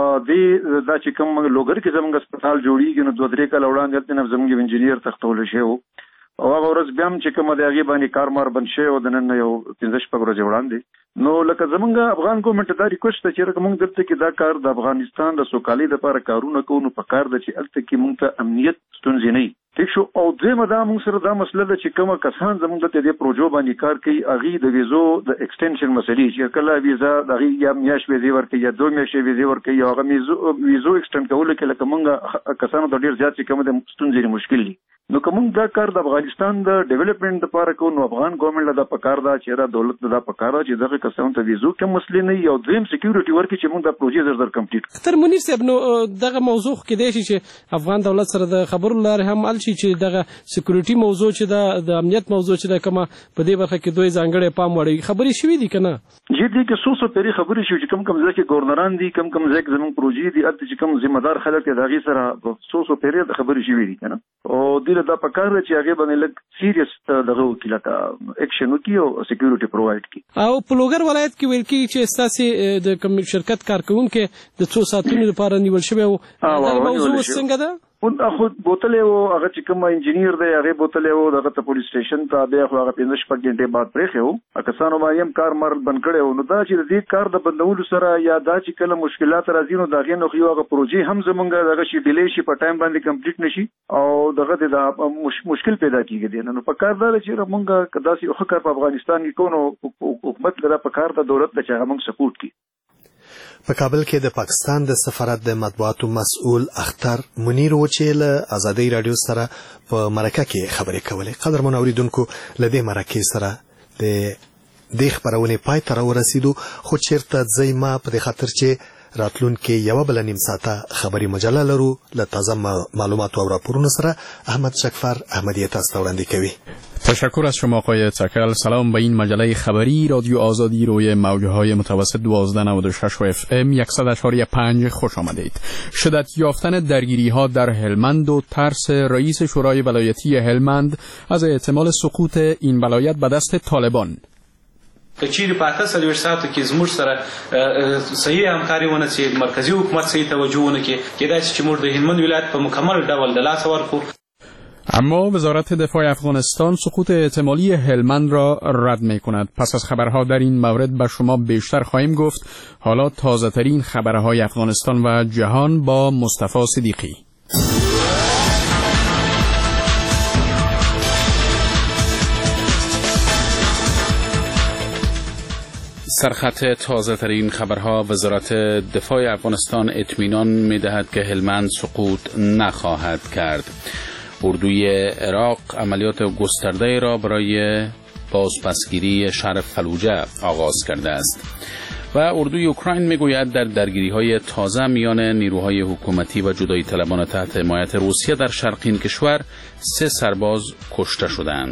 Speaker 6: دا چې کوم لوګر کې زمونږ هسپتال جوړیږي نو 2-3 کاله وړاندې نه زمونږ انجینیر تختول شوی او هغه ورځ بیا هم چې کومه د هغې باندې کارمار بند شوی او د نن یو 15-16 ورځې وړاندې نو لکه زمونږ افغان ګورنمنټ دا ریکوست ده چې موږ دلته کې دا کار د افغانستان د سوکالۍ لپاره کارونه کوو نو په کار ده چې هلته کې موږ ته امنیت ستونزې نه وي. ٹھیک شو. او دویمه دا موږ سره دا مسله ده چې کومه کسان زموږ دلته دې پروژو باندې کار کوي هغې د ویزو د ایکسټینشن مسلې چې کله ویزا د هغې یا میاشت ویزې ورکوي یا 2 میاشتې ویزې ورکوي او هغه ویزو ایکسټینډ کولو کې لکه موږ کسانو ته ډېر زیات چې کومه د ستونزې مشکل دي نو کوم دا کار د افغانستان د ډیولپمنٹ لپاره کوو نو افغان ګورنمنټ له پکار دا چې را دولت دا پکار دا چې دغه کسانو ته ویزو کوم مسلې نه یو دریم سکیورټي ورکړي چې موږ دا پروژې زر کمپلیټ.
Speaker 13: اختر منیر صاحب نو دغه موضوع کې دی چې افغان دولت سره د خبرو لارې هم ال شي چې دغه سکیورټي موضوع چې د امنیت موضوع چې د کومه په دې برخه کې دوی ځانګړي پام وړي خبرې شوې دي کنه
Speaker 6: جې دې کې سوسو پری خبرې شوې چې کوم ځکه ګورنران دي کوم ځکه زموږ پروژې دي اته چې کوم ذمہ دار خلک دي دغه سره سوسو پری د خبرې شوې دي کنه او دې دا پکار چې هغه باندې لګ سیریس دغه وکیلته اکشن وکي او سکیورټي پرووایډ کی.
Speaker 13: او په لوګر ولایت کې ویل کی چې اساسي د کوم شرکت کارکونکو د 2 ساعتونو لپاره نیول شوی او دا موضوع څنګه ده
Speaker 6: اون خو بوتل او هغه چې کوم انجینیر دی هغه بوتل او دغه ته پولیس سټیشن ته بیا خو هغه 15 غنټې بعد پرې خو کسانو باندې کار مر بند کړي نو دا چې دې کار د بندولو سره یا دا چې کله مشکلات راځي نو دا غي نو یو هغه پروژې هم زمونږ دغه شي ډیلی شي په ټایم باندې کمپلیټ نشي او دغه د مشکل پیدا کیږي نو په کار دا چې موږ کداسي خو کار په افغانستان کې کوو حکومت لپاره په کار د دولت د چا موږ سپورټ کی
Speaker 1: په کابل کې د پاکستان د سفارت د مطبوعاتو مسؤل اختر منیر و چې له آزادۍ رادیو سره په مرکه کې خبرې کولې. قدرمن اوریدونکو لدې مرکه سره د خبرونه پای ته ورسېدو خو چیرته ځای ما په خاطر چې راتلونکي یو بل نیم ساعته خبري مجله لرو له تازه معلومات او راپورونو سره احمد شکفر احمدیت است وړاندې کوي.
Speaker 21: تشکر از شما آقای تکل. سلام به این مجله خبری رادیو آزادی روی موجهای متوسط 1296 FM 100.5 خوش آمدید. شدت یافتن درگیری ها در هلمند و ترس رئیس شورای ولایتی هلمند از احتمال سقوط این ولایت به دست طالبان.
Speaker 22: کچیر په 48 ساعتو کې زموږ سره صحیح همکاري ونه چې مرکزی حکومت صحیح توجه ونه کې کېدای چې موږ د هلمند ولایت په مکمل ډول د لاس ورکو.
Speaker 21: اما وزارت دفاع افغانستان سقوط احتمالی هلمند را رد می‌کند. پس از خبرها در این مورد به شما بیشتر خواهیم گفت. حالا تازه ترین خبرهای افغانستان و جهان با مصطفی صدیقی.
Speaker 23: سرخط تازه ترین خبرها. وزارت دفاع افغانستان اطمینان می‌دهد که هلمند سقوط نخواهد کرد. اردوی عراق عملیات گسترده را برای بازپسگیری شهر فلوجه آغاز کرده است و اردوی اوکراین میگوید در درگیری‌های تازه میان نیروهای حکومتی و جدایی طلبان تحت حمایت روسیه در شرق این کشور 3 سرباز کشته شدند.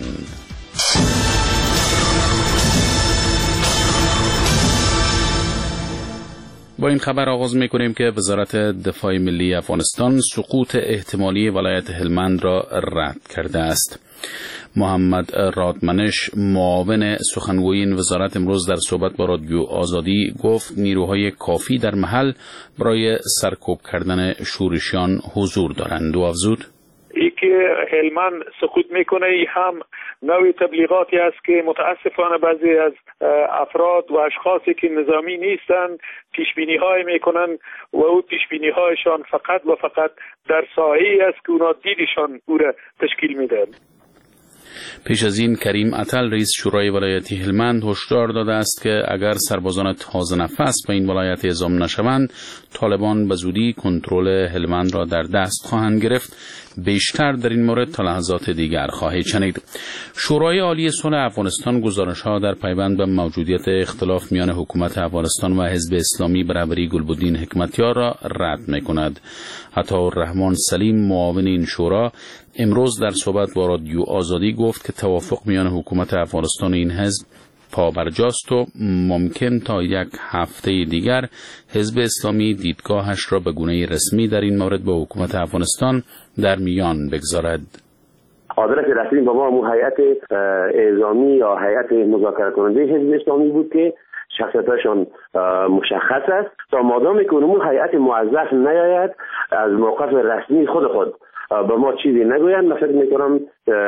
Speaker 23: با این خبر آغاز می‌کنیم که وزارت دفاع ملی افغانستان سقوط احتمالی ولایت هلمند را رد کرده است. محمد رادمنش معاون سخنگوی این وزارت امروز در صحبت با رادیو آزادی گفت نیروهای کافی در محل برای سرکوب کردن شورشیان حضور دارند و افزود
Speaker 24: ای که هلمند سقوط میکنه ای هم نوع تبلیغاتی است که متاسفانه بعضی از افراد و اشخاصی که نظامی نیستند پیشبینی های میکنن و او پیشبینی هایشان فقط و فقط در ساحه‌ای است که اونا دیدشان او را تشکیل میدن.
Speaker 23: پیش از این کریم اتل رئیس شورای ولایتی هلمند هشدار داده است که اگر سربازان تازه نفس به این ولایت اعزام نشوند طالبان به زودی کنترل هلمند را در دست خواهند گرفت. بیشتر در این مورد تا لحظات دیگر خواهید شنید. شورای عالی صلح افغانستان گزارش‌ها در پیوند به موجودیت اختلاف میان حکومت افغانستان و حزب اسلامی برابری گلبدین حکمتیار را رد می‌کند. عطاالرحمن سلیم معاون این شورا امروز در صحبت با رادیو آزادی گفت که توافق میان حکومت افغانستان و این حزب پابرجاست و ممکن تا 1 هفته دیگر حزب اسلامی دیدگاهش را به گونه رسمی در این مورد به حکومت افغانستان در میان بگذارد.
Speaker 11: آدرس رسمی با ما هیئت اعزامی یا هیئت مذاکره کننده حزب اسلامی بود که شخصیتشان مشخص است. تا مادامی که اون هیئت موظف نیاید از موقف رسمی خود به ما چیزی نگویند، من فکر میکنم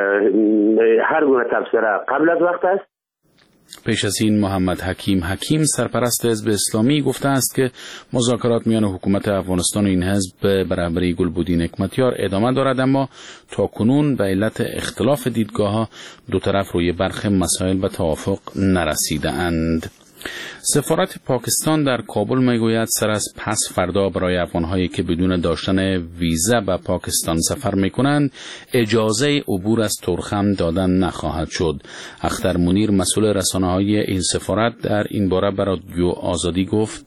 Speaker 11: هر گونه تبصره قبل از وقت است.
Speaker 23: پیش از این محمد حکیم سرپرست حزب اسلامی گفته است که مذاکرات میان حکومت افغانستان و این حزب به برابری گلبدین حکمتیار ادامه دارد، اما تا کنون به علت اختلاف دیدگاه‌ها دو طرف روی برخی مسائل به توافق نرسیده اند. سفارت پاکستان در کابل میگوید سر از پس فردا برای افغان‌هایی که بدون داشتن ویزا به پاکستان سفر می‌کنند اجازه عبور از تورخم دادن نخواهد شد. اختر منیر مسئول رسانه‌های این سفارت در این باره برای رادیو آزادی گفت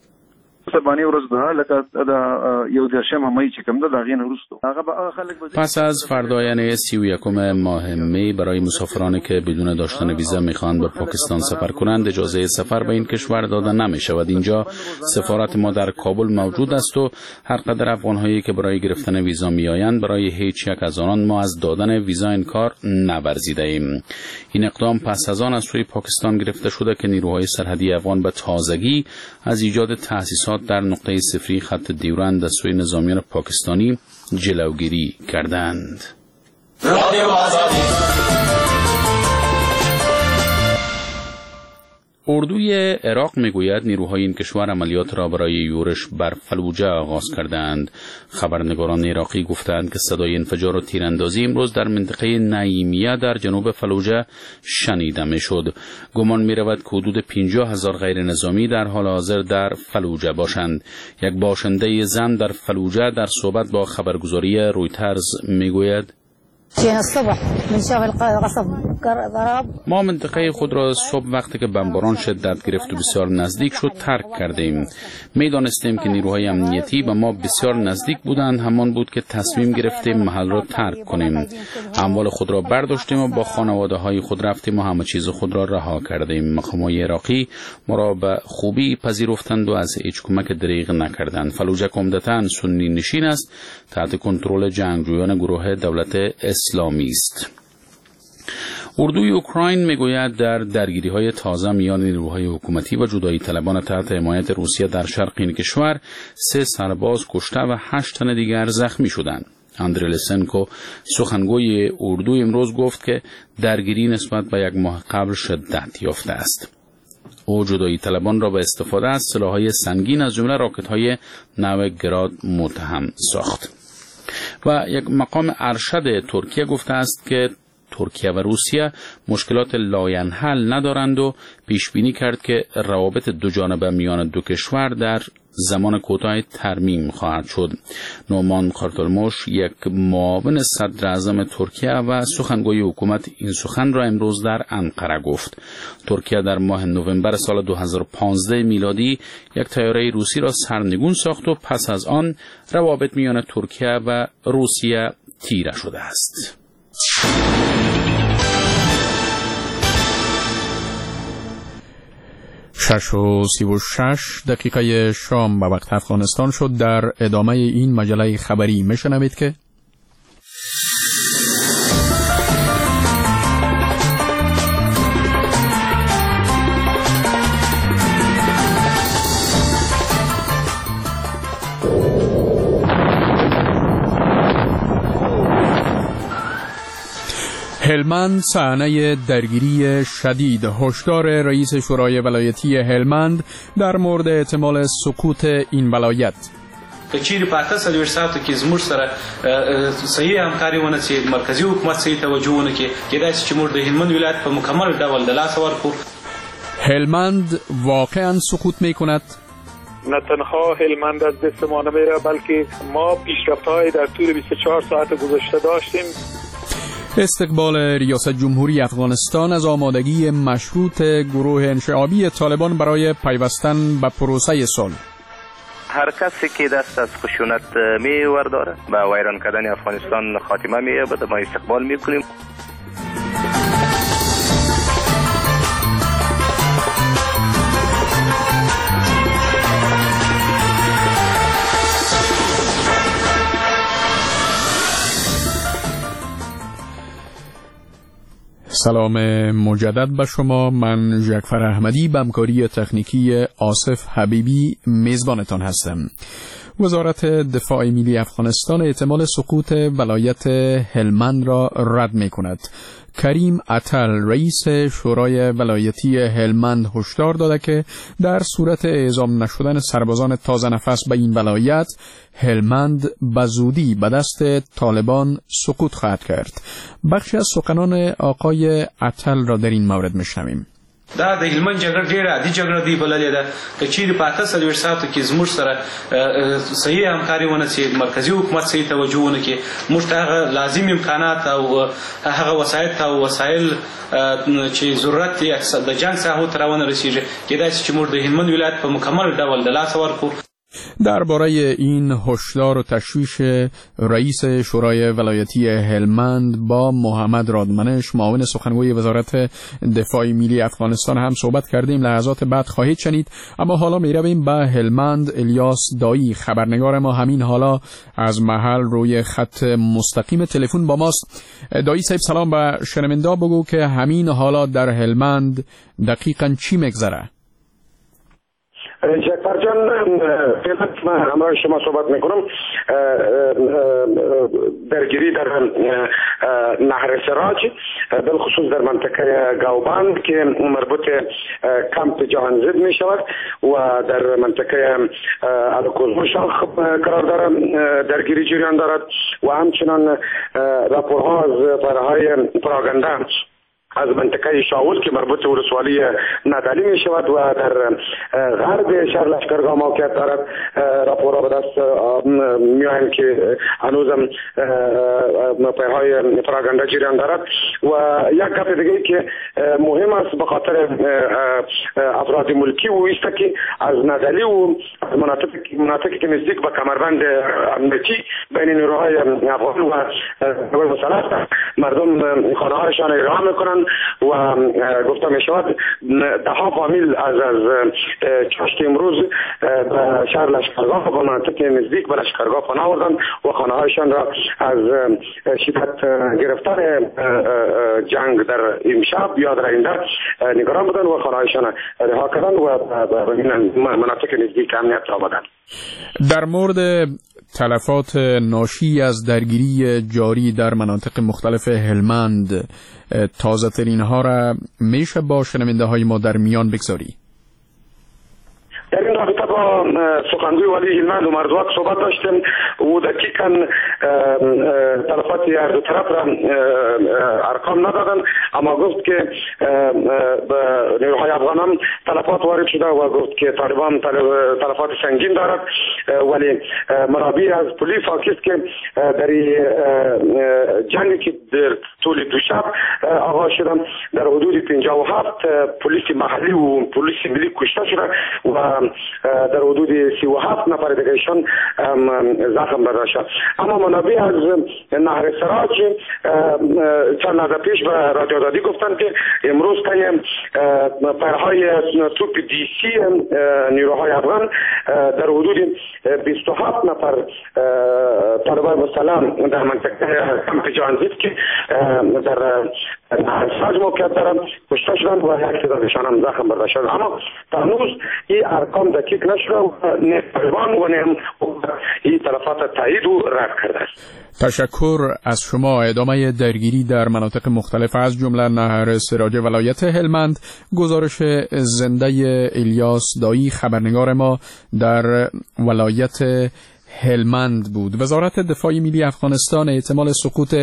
Speaker 23: پس از فردا یعنی 31 ماه می برای مسافرانی که بدون داشتن ویزا میخواهند به پاکستان سفر کنند اجازه سفر به این کشور داده نمی شود. اینجا سفارت ما در کابل موجود است و هر قدر افغان‌هایی که برای گرفتن ویزا میآیند برای هیچ یک از آنان ما از دادن ویزا انکار نورزیده ایم. این اقدام پس از آن از سوی پاکستان گرفته شده که نیروهای سرحدی افغان به تازگی از ایجاد تأسیسات در نقطه صفری خط دیورند از سوی نظامیان پاکستانی جلوگیری کردند. اردوی عراق میگوید نیروهای این کشور عملیات را برای یورش بر فلوجه آغاز کردند. خبرنگاران عراقی گفتند که صدای انفجار و تیراندازی امروز در منطقه نعیمیه در جنوب فلوجه شنیده میشد. گمان میرود که حدود 50,000 غیر نظامی در حال حاضر در فلوجه باشند. یک باشنده زن در فلوجه در صحبت با خبرگزاری رویترز میگوید ما منطقه خود را صبح وقتی که بمباران شدت گرفت و بسیار نزدیک شد ترک کردیم. میدانستیم که نیروهای امنیتی به ما بسیار نزدیک بودند، همان بود که تصمیم گرفتیم محل را ترک کنیم. اموال خود را برداشتیم و با خانواده های خود رفتیم و همه چیز خود را رها کردیم. مقامات عراقی ما را به خوبی پذیرفتند و از هیچ کمک دریغ نکردند. فلوجه عمدتاً سنی نشین است، تحت کنترل جنگجویان گروه دولت اسلامی است. اردوی اوکراین میگوید در درگیری‌های تازه میان نیروهای حکومتی و جدایی طلبان تحت حمایت روسیه در شرق این کشور 3 سرباز کشته و 8 تن دیگر زخمی شدند. اندری لسنکو سخنگوی اردو امروز گفت که درگیری نسبت به یک ماه قبل شدت یافته است. او جدایی طلبان را به استفاده از سلاح‌های سنگین از جمله راکت‌های نوع گراد متهم ساخت. و یک مقام ارشد ترکیه گفته است که ترکیه و روسیه مشکلات لاینحل ندارند و پیش بینی کرد که روابط دو جانبه میان دو کشور در زمان کوتاه ترمیم خواهد شد. نومان قارتولموش، یک معاون صدر اعظم ترکیه و سخنگوی حکومت، این سخن را امروز در انقره گفت. ترکیه در ماه نوامبر سال 2015 میلادی یک طیاره روسی را سرنگون ساخت و پس از آن روابط میان ترکیه و روسیه تیره شده است.
Speaker 21: 6:36 شام به وقت افغانستان شد. در ادامه این مجله خبری میشنوید که هلمند صحنه درگیری شدید. هشدار رئیس شورای ولایتی هلمند در مورد احتمال سقوط این ولایت.
Speaker 22: کچیر په 48 ساعتو کې زموږ سره صحیح همکاري ونه چې مرکزی حکومت صحیح توجه ونه کې کېدای شي چې موږ د هلمند ولایت په مکمل ډول د لاس ورکړو.
Speaker 21: هلمند واقعا سقوط میکند؟
Speaker 24: نه تنها هلمند از دست ما نمیره، بلکه ما پیشرفت‌های در طول 24 ساعت گذشته داشتیم.
Speaker 21: استقبال ریاست جمهوری افغانستان از آمادگی مشروط گروه انشعابی طالبان برای پیوستن به پروسه صلح.
Speaker 4: هر کسی که دست از خشونت می ورداره به ویران کردن افغانستان خاتمه می‌یابد، ما استقبال می‌کنیم.
Speaker 21: سلام مجدد به شما. من جعفر احمدی به همکاری تکنیکی آصف حبیبی میزبانتان هستم. وزارت دفاع ملی افغانستان احتمال سقوط ولایت هلمند را رد می کند. کریم اتل رئیس شورای ولایتی هلمند هشدار داده که در صورت اعزام نشدن سربازان تازه نفس به این ولایت، هلمند به زودی به دست طالبان سقوط خواهد کرد. بخشی از سخنان آقای اتل را در این مورد میشنویم.
Speaker 22: دا د هلمند جګړه ډیره عادي جګړه دی بللې ده. که چیرې په 48 ساعتو کې زموږ سره صحیح همکاري ونه چې مرکزی حکومت صحیح توجه ونه کړي، موږ ته هغه لازم امکانات او هغه وسایل چې ضرورت یې د جنګ ساحو ته راونه رسیږي، کېدای شي چې موږ د هلمند ولایت په مکمل ډول د لاسه ورکړو.
Speaker 21: درباره این هشدار و تشویش رئیس شورای ولایتی هلمند با محمد رادمنش، معاون سخنگوی وزارت دفاع ملی افغانستان هم صحبت کردیم. لحظات بعد خواهید شنید. اما حالا می رویم به هلمند. الیاس دایی خبرنگار ما همین حالا از محل روی خط مستقیم تلفن با ماست. دایی صاحب سلام. به شنونده بگو که همین حالا در هلمند دقیقاً چی میگذره؟
Speaker 2: جعفر جان، فعلا من همراه شما صحبت میکنم. درگیری در نهر سراج بالخصوص در منطقه گاوبند که مربوط کمپ جهانزد می شود و در منطقه الکوزمو شاخ قرار دارد، درگیری جریان دارد و همچنان راپورها از پرهای پراگنده از منطقه شاول که مربوط به ولسوالی نادعلی می شود و در غرب شهر لشکرگاه موقعیت دارد. راپورها به دست می آیند که هنوزم پیهای پراگنده جریان دارد و یک گپ دیگه که مهم است به خاطر افراد ملکی و است که از نادعلی و مناطقی که نزدیک به کمربند امنیتی بین نیروهای افغان و نیروهای مسلح مردم خانه‌هایشان احیا میکنند و گفته می شود دهها فامیل از چاشت امروز به شهر لشکرگاه و مناطق نزدیک به لشکرگاه پناه بردند و خانه‌هایشان را از شدت گرفتن جنگ در امشب یا در آینده نگران بودند و خانه‌هایشان رها کردند و به مناطق نزدیک امنیت را بردند.
Speaker 21: در مورد تلفات ناشی از درگیری جاری در مناطق مختلف هلمند، تازه ترین ها را میشه با شنونده های ما در میان بگذاری؟
Speaker 2: در این رابطه با سخنگوی والی هلمند عمر زواک صحبت داشتیم و دقیقاً تلفاتی هر دو طرف را ارقام ندادن، اما گفت که به نیروهای افغان هم تلفات وارد شده و گفت که طالبان تلفات سنگین دارد، ولی منابع از پلیس حاکی است که در جنگی که در طول دو شب آغاز شده در حدود 57 پلیس محلی و پلیس ملی کشته شده و در حدود 37 نفر دیگرشان زخم برده شد. اما منابع از نهر سراج چند لحظه پیش به رادیو آزادی گفتند که امروز طی پرهای توپ دی سی نیروهای افغان در حدود 27 نفر طالبان مسلح در منطقه کمپ جهانزد که در نهر سراج موقعیت دارند کشته شدند و یک تعدادشان هم زخم برده شد. اما تا هنوز این ارقام دقیق نشده و نه طالبان و نه این تلفات تایید و رد کرده است.
Speaker 21: تشکر از شما. ادامه درگیری در مناطق مختلف از جمله نهر سراج ولایت هلمند، گزارش زنده الیاس دایی خبرنگار ما در ولایت هلمند بود. وزارت دفاع ملی افغانستان احتمال سقوط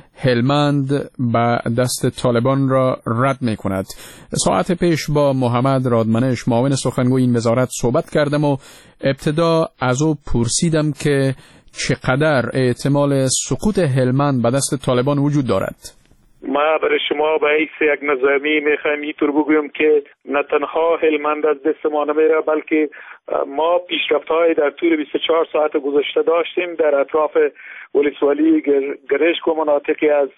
Speaker 21: هلمند به دست طالبان را رد می کند. ساعت پیش با محمد رادمنش معاون سخنگوی این وزارت صحبت کردم و ابتدا از او پرسیدم که چقدر احتمال سقوط هلمند به دست طالبان وجود دارد.
Speaker 24: ما برای شما به حیث یک نظامی میخوایم اینطور بگویم که نه تنها هلمند از دست ما نمیره، بلکه ما پیشرفت‌های در طول 24 ساعت گذشته داشتیم در اطراف ولسوالی گرشک و مناطقی از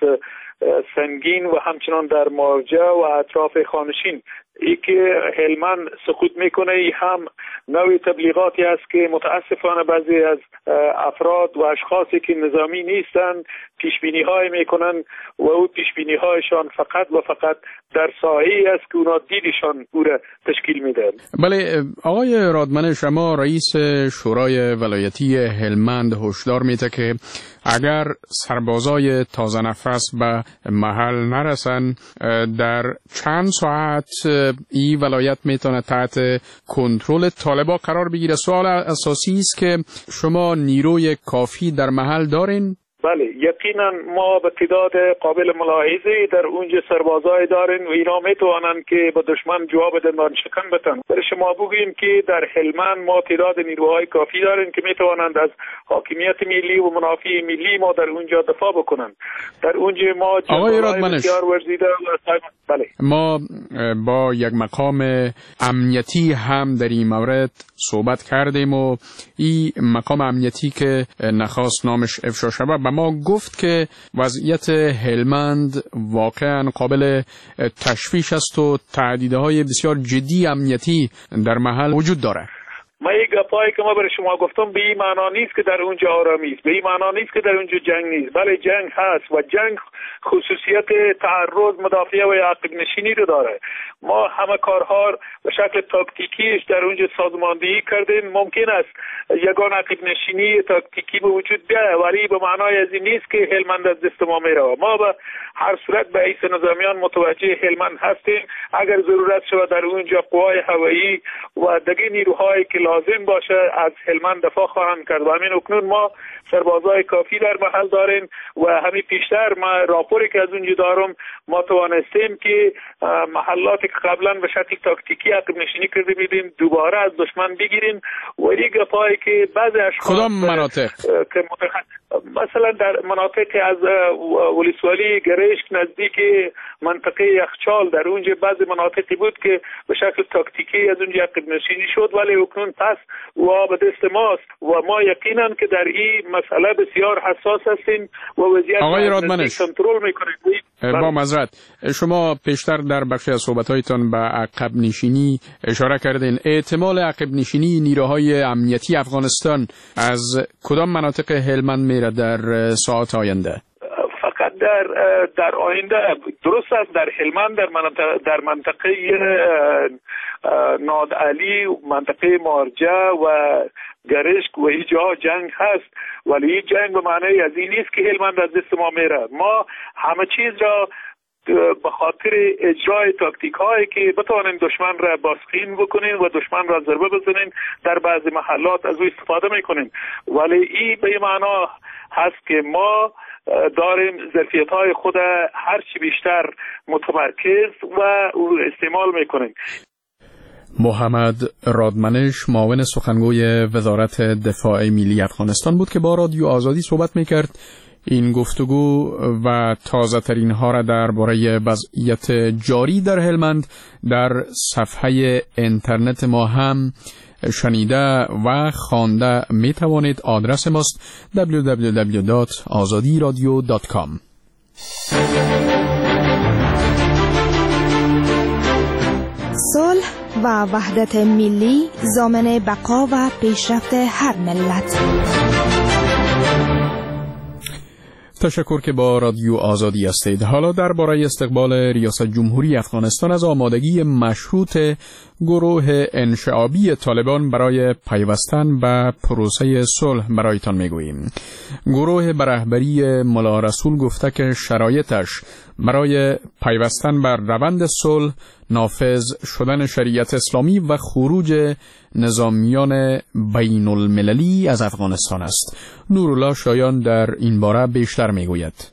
Speaker 24: سنگین و همچنان در مارجه و اطراف خانشین. ای که هلمند سقوط میکنه ای هم نوع تبلیغاتی است که متاسفانه بعضی از افراد و اشخاصی که نظامی نیستن پیشبینی های میکنن و او پیشبینی هایشان فقط و فقط در ساحه‌ای است که اونا دیدشان او را تشکیل میدن.
Speaker 21: بله آقای رادمن، شما رئیس شورای ولایتی هلمند هشدار میده که اگر سربازای تازه نفس به محل نرسن در چند ساعت این ولایت میتونه تحت کنترل طالبان قرار بگیره. سوال اساسی است که شما نیروی کافی در محل دارین؟
Speaker 24: بله یقینا ما به تعداد قابل ملاحظه در اونجا سربازای داریم و اینا میتوانند که به دشمن جواب دندان شکن بدن. برای شما بگوییم که در هلمند ما تعداد نیروهای کافی داریم که میتوانند از حاکمیت ملی و منافع ملی ما در اونجا دفاع بکنند. در اونجا ما جنگ‌های بسیار ورزیده بله.
Speaker 21: ما با یک مقام امنیتی هم در این مورد صحبت کردیم و این مقام امنیتی که نخواست نامش افشا شود به ما گفت که وضعیت هلمند واقعا قابل تشویش است و تهدیدهای بسیار جدی امنیتی در محل وجود دارد.
Speaker 24: ما یک گپایی که ما برای شما گفتم به این معنا نیست که در اونجا آرامی است، به این معنا نیست که در اونجا جنگ نیست، بله جنگ هست و جنگ خصوصیت تعرض، مدافعه و عقب نشینی رو داره. ما همه کارها به شکل تاکتیکیش در اونجا سازماندهی کردیم. ممکن است یگان عقب نشینی تاکتیکی به وجود بیاید ولی به معنای از این نیست که هلمند از دست ما میره. ما به هر صورت به حیث نظامیان متوجه هلمند هستیم. اگر ضرورت شود در اونجا قوای هوایی و دیگر نیروهایی که لازم باشه از هلمند دفاع خواهند کرد و همین اکنون ما سربازای کافی در محل داریم و همین پیشتر ما راپوری که از اونجا دارم ما توانستیم که محلات که قبلا به شکل تاکتیکی عقب نشینی کرده بودیم دوباره از دشمن بگیریم و یک گپایی که بعضی اشخاص
Speaker 21: کدام مناطق
Speaker 24: که مثلا در مناطق از ولسوالی گرشک نزدیک منطقه یخچال در اونجا بعضی مناطقی بود که به شکل تاکتیکی از اونجا عقب نشینی شد ولی اکنون پس و به دست ماست و ما یقینا که در این مسئله بسیار حساس هستیم و وضعیت
Speaker 21: آقای رادمنش
Speaker 24: کنترل میکنیم.
Speaker 21: با معذرت شما پیشتر در بخشی از صحبت‌هایتان به عقب نشینی اشاره کردین. احتمال عقب نشینی نیروهای امنیتی افغانستان از کدام مناطق هلمند میره در ساعات آینده؟
Speaker 24: فقط در آینده درست است در هلمند در منطقه نادعلی، منطقه مارجه و گرشک و این جاها جنگ هست ولی این جنگ به معنی از این نیست که هلمند از دست ما میره. ما همه چیز را به خاطر اجرای تاکتیک هایی که بتوانیم دشمن را بازخوین بکنیم و دشمن را ضربه بزنیم در بعضی محلات از او استفاده میکنیم ولی این به معنا هست که ما داریم ظرفیت های خود هرچی بیشتر متمرکز و استعمال میکنیم.
Speaker 21: محمد رادمنش معاون سخنگوی وزارت دفاع ملی افغانستان بود که با رادیو آزادی صحبت میکرد. این گفتگو و تازه ترین ها را درباره وضعیت جاری در هلمند در صفحه اینترنت ما هم شنیده و خوانده می توانید. آدرس ماست www.azadiradio.com.
Speaker 3: صلح و وحدت ملی ضامن بقا و پیشرفت هر ملت.
Speaker 21: تشکر که با رادیو آزادی هستید. حالا درباره استقبال ریاست جمهوری افغانستان از آمادگی مشروط گروه انشعابی طالبان برای پیوستن به پروسه صلح برایتان میگوییم. گروه به رهبری ملا رسول گفته که شرایطش برای پیوستن بر روند صلح نافذ شدن شریعت اسلامی و خروج نظامیان بین المللی از افغانستان است. نورالله شایان در این باره بیشتر میگوید.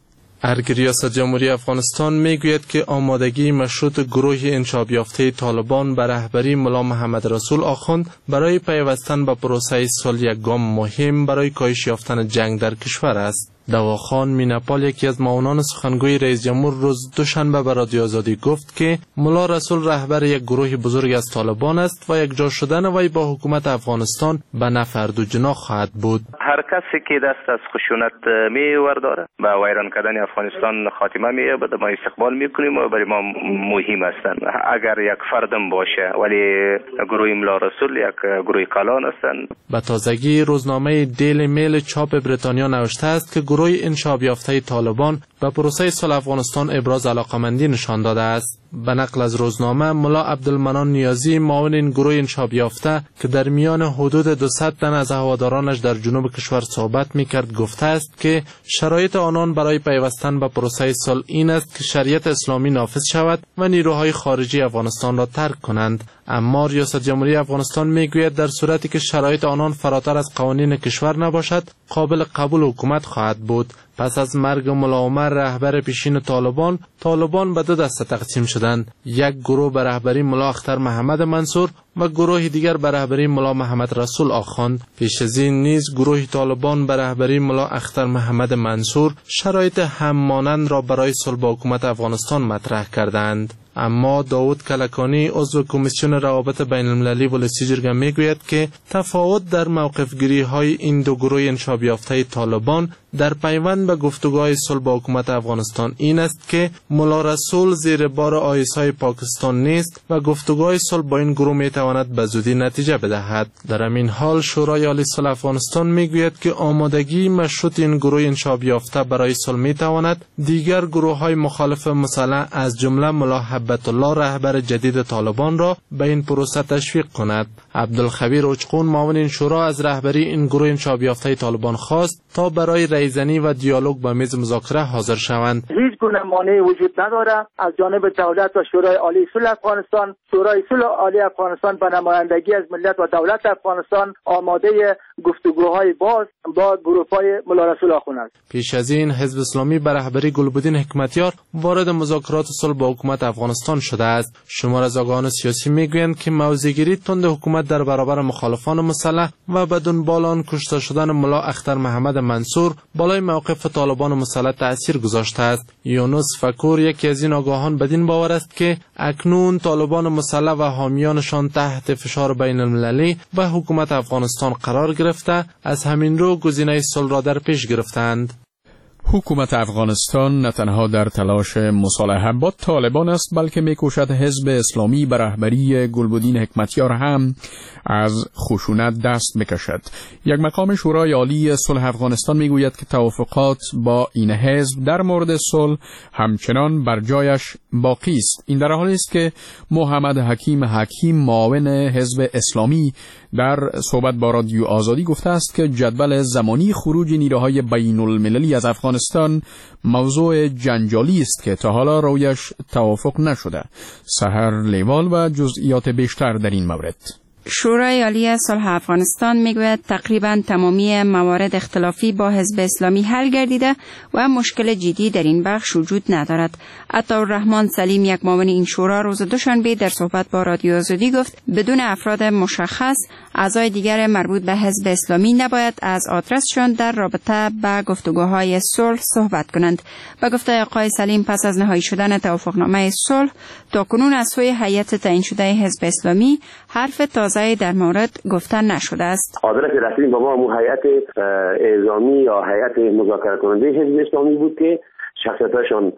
Speaker 5: ارگ ریاست جمهوری افغانستان میگوید که آمادگی مشروط گروه انشعاب یافته طالبان به رهبری ملا محمد رسول آخوند برای پیوستن به پروسه صلح یک گام مهم برای کاهش یافتن جنگ در کشور است. دواخان میناپال یکی از معاونان سخنگوی رئیس جمهور روز دوشنبه به رادیو آزادی گفت که ملا رسول رهبر یک گروه بزرگ از طالبان است و یک جا شدن وی با حکومت افغانستان به نفع دو جنا خواهد بود.
Speaker 4: هر کسی که دست از خشونت می‌ورداره به ویران کردن افغانستان خاتمه می‌یابد ما استقبال می‌کنیم و برای ما مهم هستند. اگر یک فردم باشه ولی گروه ملا رسول یک گروه کلان هستند.
Speaker 5: به تازگی روزنامه دیلی میل چاپ بریتانیا نوشته است که گروه انشعاب یافته طالبان به پروسه صلح افغانستان ابراز علاقمندی نشان داده است. به نقل از روزنامه ملا عبدالمنان نیازی معاون این گروه انشعاب یافته که در میان حدود 200 تن از هوادارانش در جنوب کشور صحبت میکرد گفته است که شرایط آنان برای پیوستن به پروسه صلح این است که شریعت اسلامی نافذ شود و نیروهای خارجی افغانستان را ترک کنند. اما ریاست جمهوری افغانستان میگوید در صورتی که شرایط آنان فراتر از قوانین کشور نباشد قابل قبول حکومت خواهد بود. پس از مرگ ملا عمر رهبر پیشین طالبان به دو دسته تقسیم شدند. یک گروه به رهبری ملا اختر محمد منصور و گروه دیگر به رهبری ملا محمد رسول آخوند. پیش از این نیز گروه طالبان به رهبری ملا اختر محمد منصور شرایط هممانند را برای صلح با حکومت افغانستان مطرح کردند. اما داود کلکانی عضو کمیسیون روابط بین المللی ولسی جرگه میگوید که تفاوت در موقفگیری های این دو گروه انشعاب یافته طالبان در پیوند به گفتگوهای صلح با حکومت افغانستان این است که ملا رسول زیر بار آیس‌های پاکستان نیست و گفتگوهای صلح با این گروه میتواند تواند به زودی نتیجه بدهد. در همین حال شورای عالی صلح افغانستان می گوید که آمادگی مشروط این گروه انشاب یافته برای صلح می تواند دیگر گروه های مخالف مسلح از جمله ملا هبت الله رهبر جدید طالبان را به این پروسه تشویق کند. عبدالخبیر اوچقون معاون این شورا از رهبری این گروه انشاب یافته طالبان خواست تا برای رایزنی و دیالوگ به میز مذاکره حاضر شوند.
Speaker 7: هیچ گونه مانعی وجود ندارد از جانب دولت و شورای عالی صلح افغانستان. شورای صلح عالی افغانستان به نمایندگی از ملت و دولت افغانستان آماده گفتگوهای باز با گروه‌های مولا رسول آخوند است.
Speaker 5: پیش از این حزب اسلامی به رهبری گلبدین حکمتیار وارد مذاکرات صلح با حکومت افغانستان شده است. شمار از آگاهان سیاسی میگویند که موضع‌گیری تند حکومت در برابر مخالفان مسلح و بدون بال آن کشته شدن ملا اختر محمد منصور بالای موقف طالبان مسلح تأثیر گذاشته است. یونس فکور یکی از این آگاهان بدین باور است که اکنون طالبان مسلح و حامیانشان تحت فشار بین المللی و حکومت افغانستان قرار گرفته از همین رو گزینه صلح را در پیش گرفتند.
Speaker 21: حکومت افغانستان نه تنها در تلاش مصالحه با طالبان است بلکه می‌کوشد حزب اسلامی به رهبری گلبدین حکمتیار هم از خشونت دست بکشد. یک مقام شورای عالی صلح افغانستان میگوید که توافقات با این حزب در مورد صلح همچنان بر جایش باقی است. این در حالی است که محمد حکیم معاون حزب اسلامی در صحبت با رادیو آزادی گفته است که جدول زمانی خروج نیروهای بین المللی از افغانستان موضوع جنجالی است که تا حالا رویش توافق نشده. سحر لیوال و جزئیات بیشتر در این مورد.
Speaker 8: شورای عالی صلح افغانستان میگوید تقریبا تمامی موارد اختلافی با حزب اسلامی حل گردیده و مشکل جدی در این بخش وجود ندارد. عطاالرحمن سلیم یک معاون این شورا روز دوشنبه در صحبت با رادیو آزادی گفت بدون افراد مشخص اعضای دیگر مربوط به حزب اسلامی نباید از آدرسشان در رابطه با گفتگوهای صلح صحبت کنند. به گفته آقای سلیم پس از نهایی شدن توافقنامه صلح تاکنون از سوی هیئت تعیین شده حزب اسلامی حرف تازه در مورد گفتن نشده است.
Speaker 11: آدرس رسمی بابا مو هیئت اعزامی یا هیئت مذاکره کننده حزب اسلامی بود که شخصیتشان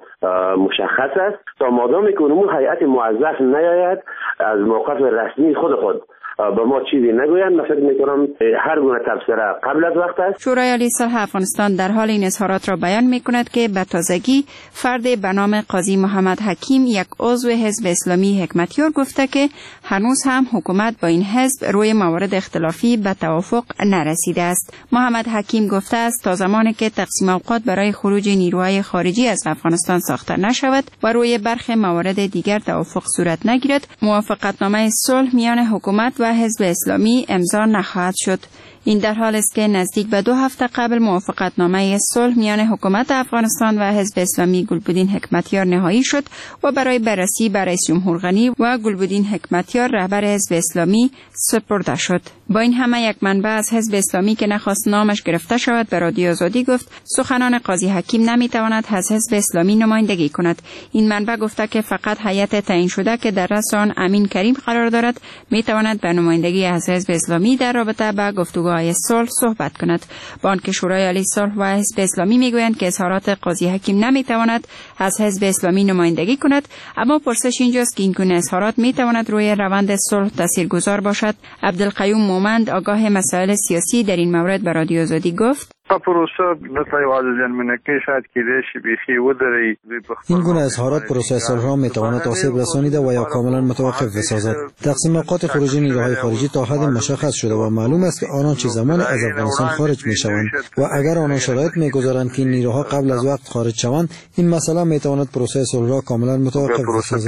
Speaker 11: مشخص است تا مادامی که اونمون هیئت موظف نیاید از موقف رسمی خود به ما چیزی نگویند. من فکر می‌کنم هر گونه تبصره قبل از وقت است.
Speaker 8: شورای عالی صلح افغانستان در حال این اظهارات را بیان می‌کند که به تازگی فرد به نام قاضی محمد حکیم یک عضو حزب اسلامی حکمتیار گفته که هنوز هم حکومت با این حزب روی موارد اختلافی به توافق نرسیده است. محمد حکیم گفته است تا زمانی که تقسیم اوقات برای خروج نیروهای خارجی از افغانستان ساخته نشود و روی برخی موارد دیگر توافق صورت نگیرد موافقتنامه صلح میان حکومت و حزب اسلامی امضا نخواهد شد. این در حال است که نزدیک به 2 هفته قبل موافقتنامه صلح میان حکومت افغانستان و حزب اسلامی گلبدین حکمتیار نهایی شد و برای بررسی به رئیس جمهور غنی و گلبدین حکمتیار رهبر حزب اسلامی سپرده شد. با این همه یک منبع از حزب اسلامی که نخواست نامش گرفته شود به رادیو آزادی گفت سخنان قاضی حکیم نمیتواند از حزب اسلامی نمایندگی کند. این منبع گفته که فقط هیئت تعیین شده که در رأس آن امین کریم قرار دارد میتواند به نمایندگی از حزب اسلامی در رابطه با گفتگوهای صلح صحبت کند. با آنکه شورای عالی صلح و حزب اسلامی میگویند که اظهارات قاضی حکیم نمیتواند از حزب اسلامی نمایندگی کند، اما پرسش اینجاست که این گونه اظهارات میتواند روی روند صلح تاثیرگذار باشد. عبدالقیوم مومند آگاه مسائل سیاسی در این مورد به رادیو آزادی گفت
Speaker 12: پروسه دلته یوازې زیانمنونکی شاید کېدای شي بیخي ودري.
Speaker 14: این گونه اظهارات پروسه صلح را میتواند آسیب رسانیده و یا کاملا متوقف بسازد. تقسیم اوقات خروجی نیروهای خارجی تا حد مشخص شده و معلوم است که آنان چه زمان از افغانستان خارج میشوند و اگر آنان شرایط میگذارند که این نیروها قبل از وقت خارج شوند این مسئله میتواند پروسه صلح را کاملا متوقف بسازد.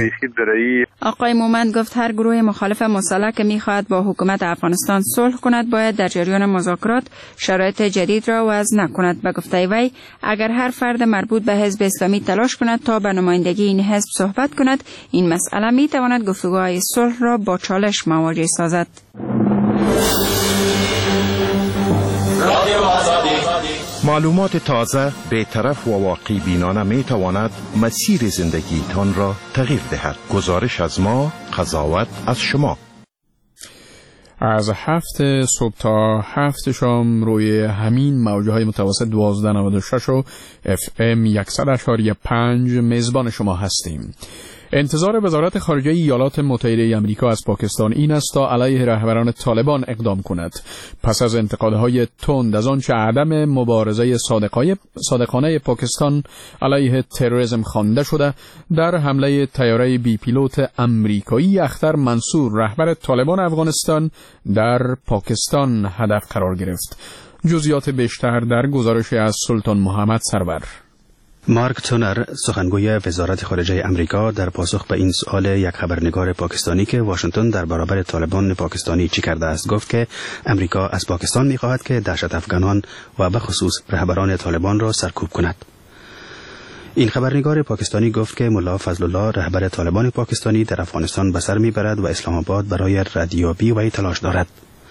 Speaker 8: آقای مومند گفت هر گروه مخالف مسلح که میخواهد با حکومت افغانستان صلح کند باید در جریان مذاکرات شرایط جدید را وضع نکند. به گفته وی اگر هر فرد مربوط به حزب اسلامی تلاش کند تا به نمایندگی این حزب صحبت کند این مسئله می تواند گفتگوهای صلح را با چالش مواجه سازد.
Speaker 9: معلومات تازه، بی‌طرف و واقع بینانه می تواند مسیر زندگیتان را تغییر دهد. گزارش از ما، قضاوت از شما.
Speaker 21: از 7 صبح تا 7 شام روی همین موجهای متوسط 1296 و FM 100.5 میزبان شما هستیم. انتظار وزارت خارجه ایالات متحده آمریکا از پاکستان این است تا علیه رهبران طالبان اقدام کند. پس از انتقادهای تند از آنچه عدم مبارزه صادقانه پاکستان علیه تروریسم خوانده شده، در حمله طیاره بی پیلوت آمریکایی اختر منصور رهبر طالبان افغانستان در پاکستان هدف قرار گرفت. جزئیات بیشتر در گزارش از سلطان محمد سرور.
Speaker 15: مارک تونر، سخنگوی وزارت خارجه امریکا، در پاسخ به این سؤال یک خبرنگار پاکستانی که واشنگتن در برابر طالبان پاکستانی چی کرده است، گفت که امریکا از پاکستان می‌خواهد که دهشت افغانان و به خصوص رهبران طالبان را سرکوب کند. این خبرنگار پاکستانی گفت که ملا فضل الله، رهبر طالبان پاکستانی، در افغانستان به سر میبرد و اسلام آباد برای ردیابی وی تلاش دارد.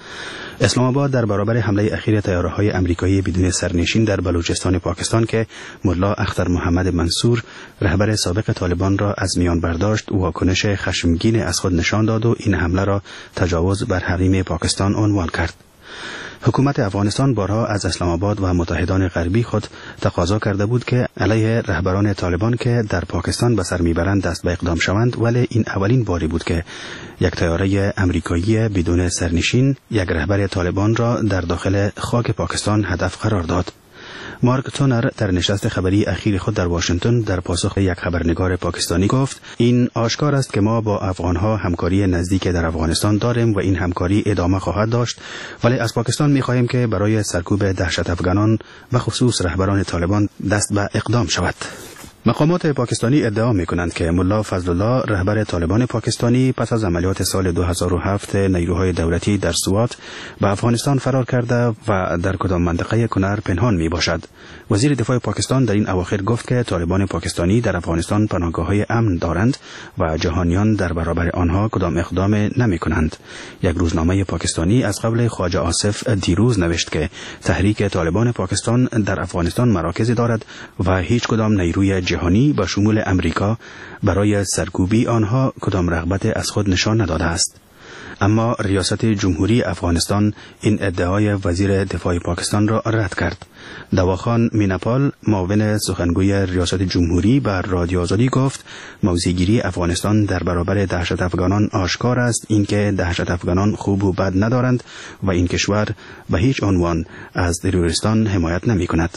Speaker 15: اسلام آباد در برابر حمله اخیر طیاره‌های آمریکایی بدون سرنشین در بلوچستان پاکستان که ملا اختر محمد منصور، رهبر سابق طالبان، را از میان برداشت، واکنش خشمگین از خود نشان داد و این حمله را تجاوز بر حریم پاکستان عنوان کرد. حکومت افغانستان بارها از اسلام آباد و متحدان غربی خود تقاضا کرده بود که علیه رهبران طالبان که در پاکستان به سر میبرند دست به اقدام شوند، ولی این اولین باری بود که یک طیاره آمریکایی بدون سرنشین یک رهبر طالبان را در داخل خاک پاکستان هدف قرار داد. مارک تونر در نشست خبری اخیر خود در واشنگتن در پاسخ یک خبرنگار پاکستانی گفت: این آشکار است که ما با افغانها همکاری نزدیک در افغانستان داریم و این همکاری ادامه خواهد داشت، ولی از پاکستان می‌خواهیم که برای سرکوب دهشت افغانان و خصوص رهبران طالبان دست به اقدام شود. مقامات پاکستانی ادعا می‌کنند که ملا فضل الله، رهبر طالبان پاکستانی، پس از عملیات سال 2007 نیروهای دولتی در سوات به افغانستان فرار کرده و در کدام منطقه کنر پنهان میباشد. وزیر دفاع پاکستان در این اواخر گفت که طالبان پاکستانی در افغانستان پناهگاه‌های امن دارند و جهانیان در برابر آنها کدام اقدام نمی‌کنند. یک روزنامه پاکستانی از قبل خواجه آصف دیروز نوشت که تحریک طالبان پاکستان در افغانستان مراکزی دارد و هیچ کدام نیروی جهانی به شمول امریکا برای سرکوبی آنها کدام رغبت از خود نشان نداده است. اما ریاست جمهوری افغانستان این ادعای وزیر دفاع پاکستان را رد کرد. دواخان میناپال، معاون سخنگوی ریاست جمهوری، بر رادیو آزادی گفت موضع‌گیری افغانستان در برابر دهشت افغانان آشکار است، اینکه دهشت افغانان خوب و بد ندارند و این کشور به هیچ عنوان از تروریستان حمایت نمی‌کند.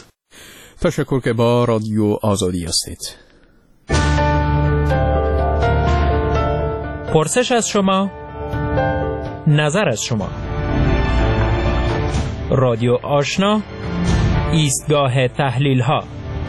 Speaker 21: تشکر که با رادیو آزادی هستید.
Speaker 16: پرسش از شما، نظر از شما. رادیو آشنا، ایستگاه تحلیل ها.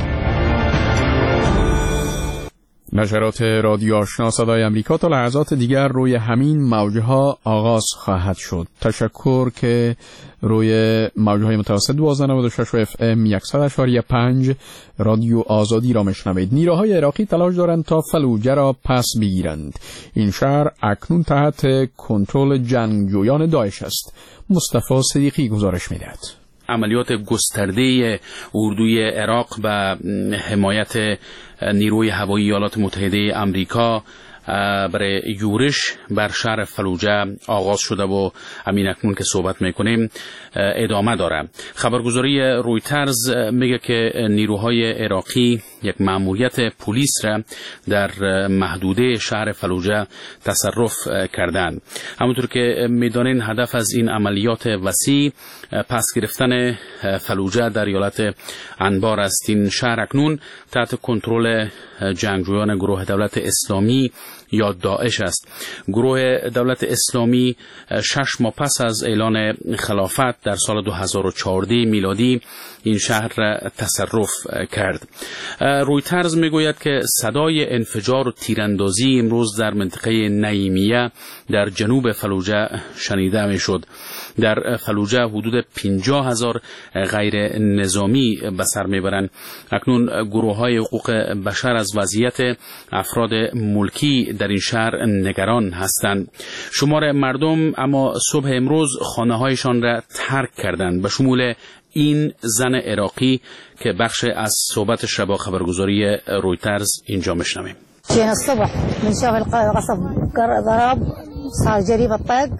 Speaker 21: نشرات رادیو آشنا صدای امریکا تا لحظات دیگر روی همین موجها آغاز خواهد شد. تشکر که روی موجهای متوسط 1296 و FM 100.5 رادیو آزادی را میشنوید. نیروهای عراقی تلاش دارند تا فلوجه را پس بگیرند. این شهر اکنون تحت کنترل جنگجویان داعش است. مصطفی صدیقی گزارش می‌دهد.
Speaker 23: عملیات گسترده اردوی عراق به حمایت نیروی هوایی ایالات متحده آمریکا برای یورش بر شهر فلوجه آغاز شده و همین اکنون که صحبت میکنیم ادامه داره. خبرگزاری رویترز میگه که نیروهای عراقی یک مأموریت پلیس را در محدوده شهر فلوجه تصرف کردند. همونطور که میدانین هدف از این عملیات وسیع پس گرفتن فلوجه در ایالت انبار است. این شهر اکنون تحت کنترل جنگجویان گروه دولت اسلامی یا داعش است. گروه دولت اسلامی 6 ماه پس از اعلان خلافت در سال 2014 میلادی این شهر را تصرف کرد. رویترز میگوید که صدای انفجار و تیراندازی امروز در منطقه نعیمیه در جنوب فلوجه شنیده میشد. در فلوجه حدود 50,000 غیر نظامی به سر میبرند. اکنون گروه‌های حقوق بشر از وضعیت افراد ملکی در این شهر نگران هستند. شمار مردم اما صبح امروز خانه‌هایشان را ترک کردند، به شمول این زن عراقی که بخش از صحبتش را با خبرگزاری رویترز اینجا میشنویم.
Speaker 17: جينا الصبح من شاف القصف ضرب صار جريمة طق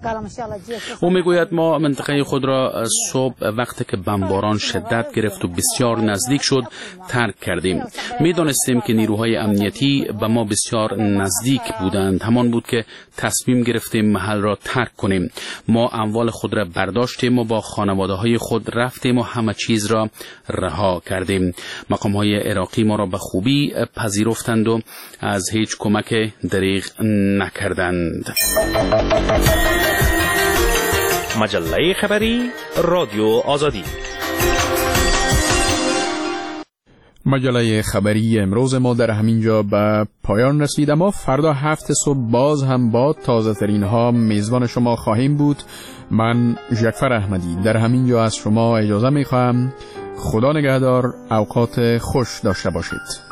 Speaker 23: او میگوید ما منطقه خود را صبح وقتی که بمباران شدت گرفت و بسیار نزدیک شد ترک کردیم. میدانستیم که نیروهای امنیتی به ما بسیار نزدیک بودند. همان بود که تصمیم گرفتیم محل را ترک کنیم. ما اموال خود را برداشتیم و با خانواده های خود رفتیم و همه چیز را رها کردیم. مقام های عراقی ما را به خوبی پذیرفتند و از هیچ کمک دریغ نکردند.
Speaker 16: مجله خبری رادیو آزادی.
Speaker 21: مجله خبری امروز ما در همینجا به پایان رسید، اما فردا 7 صبح باز هم با تازه ترین ها میزبان شما خواهیم بود. من جعفر احمدی در همینجا از شما اجازه میخواهم. خدا نگهدار، اوقات خوش داشته باشید.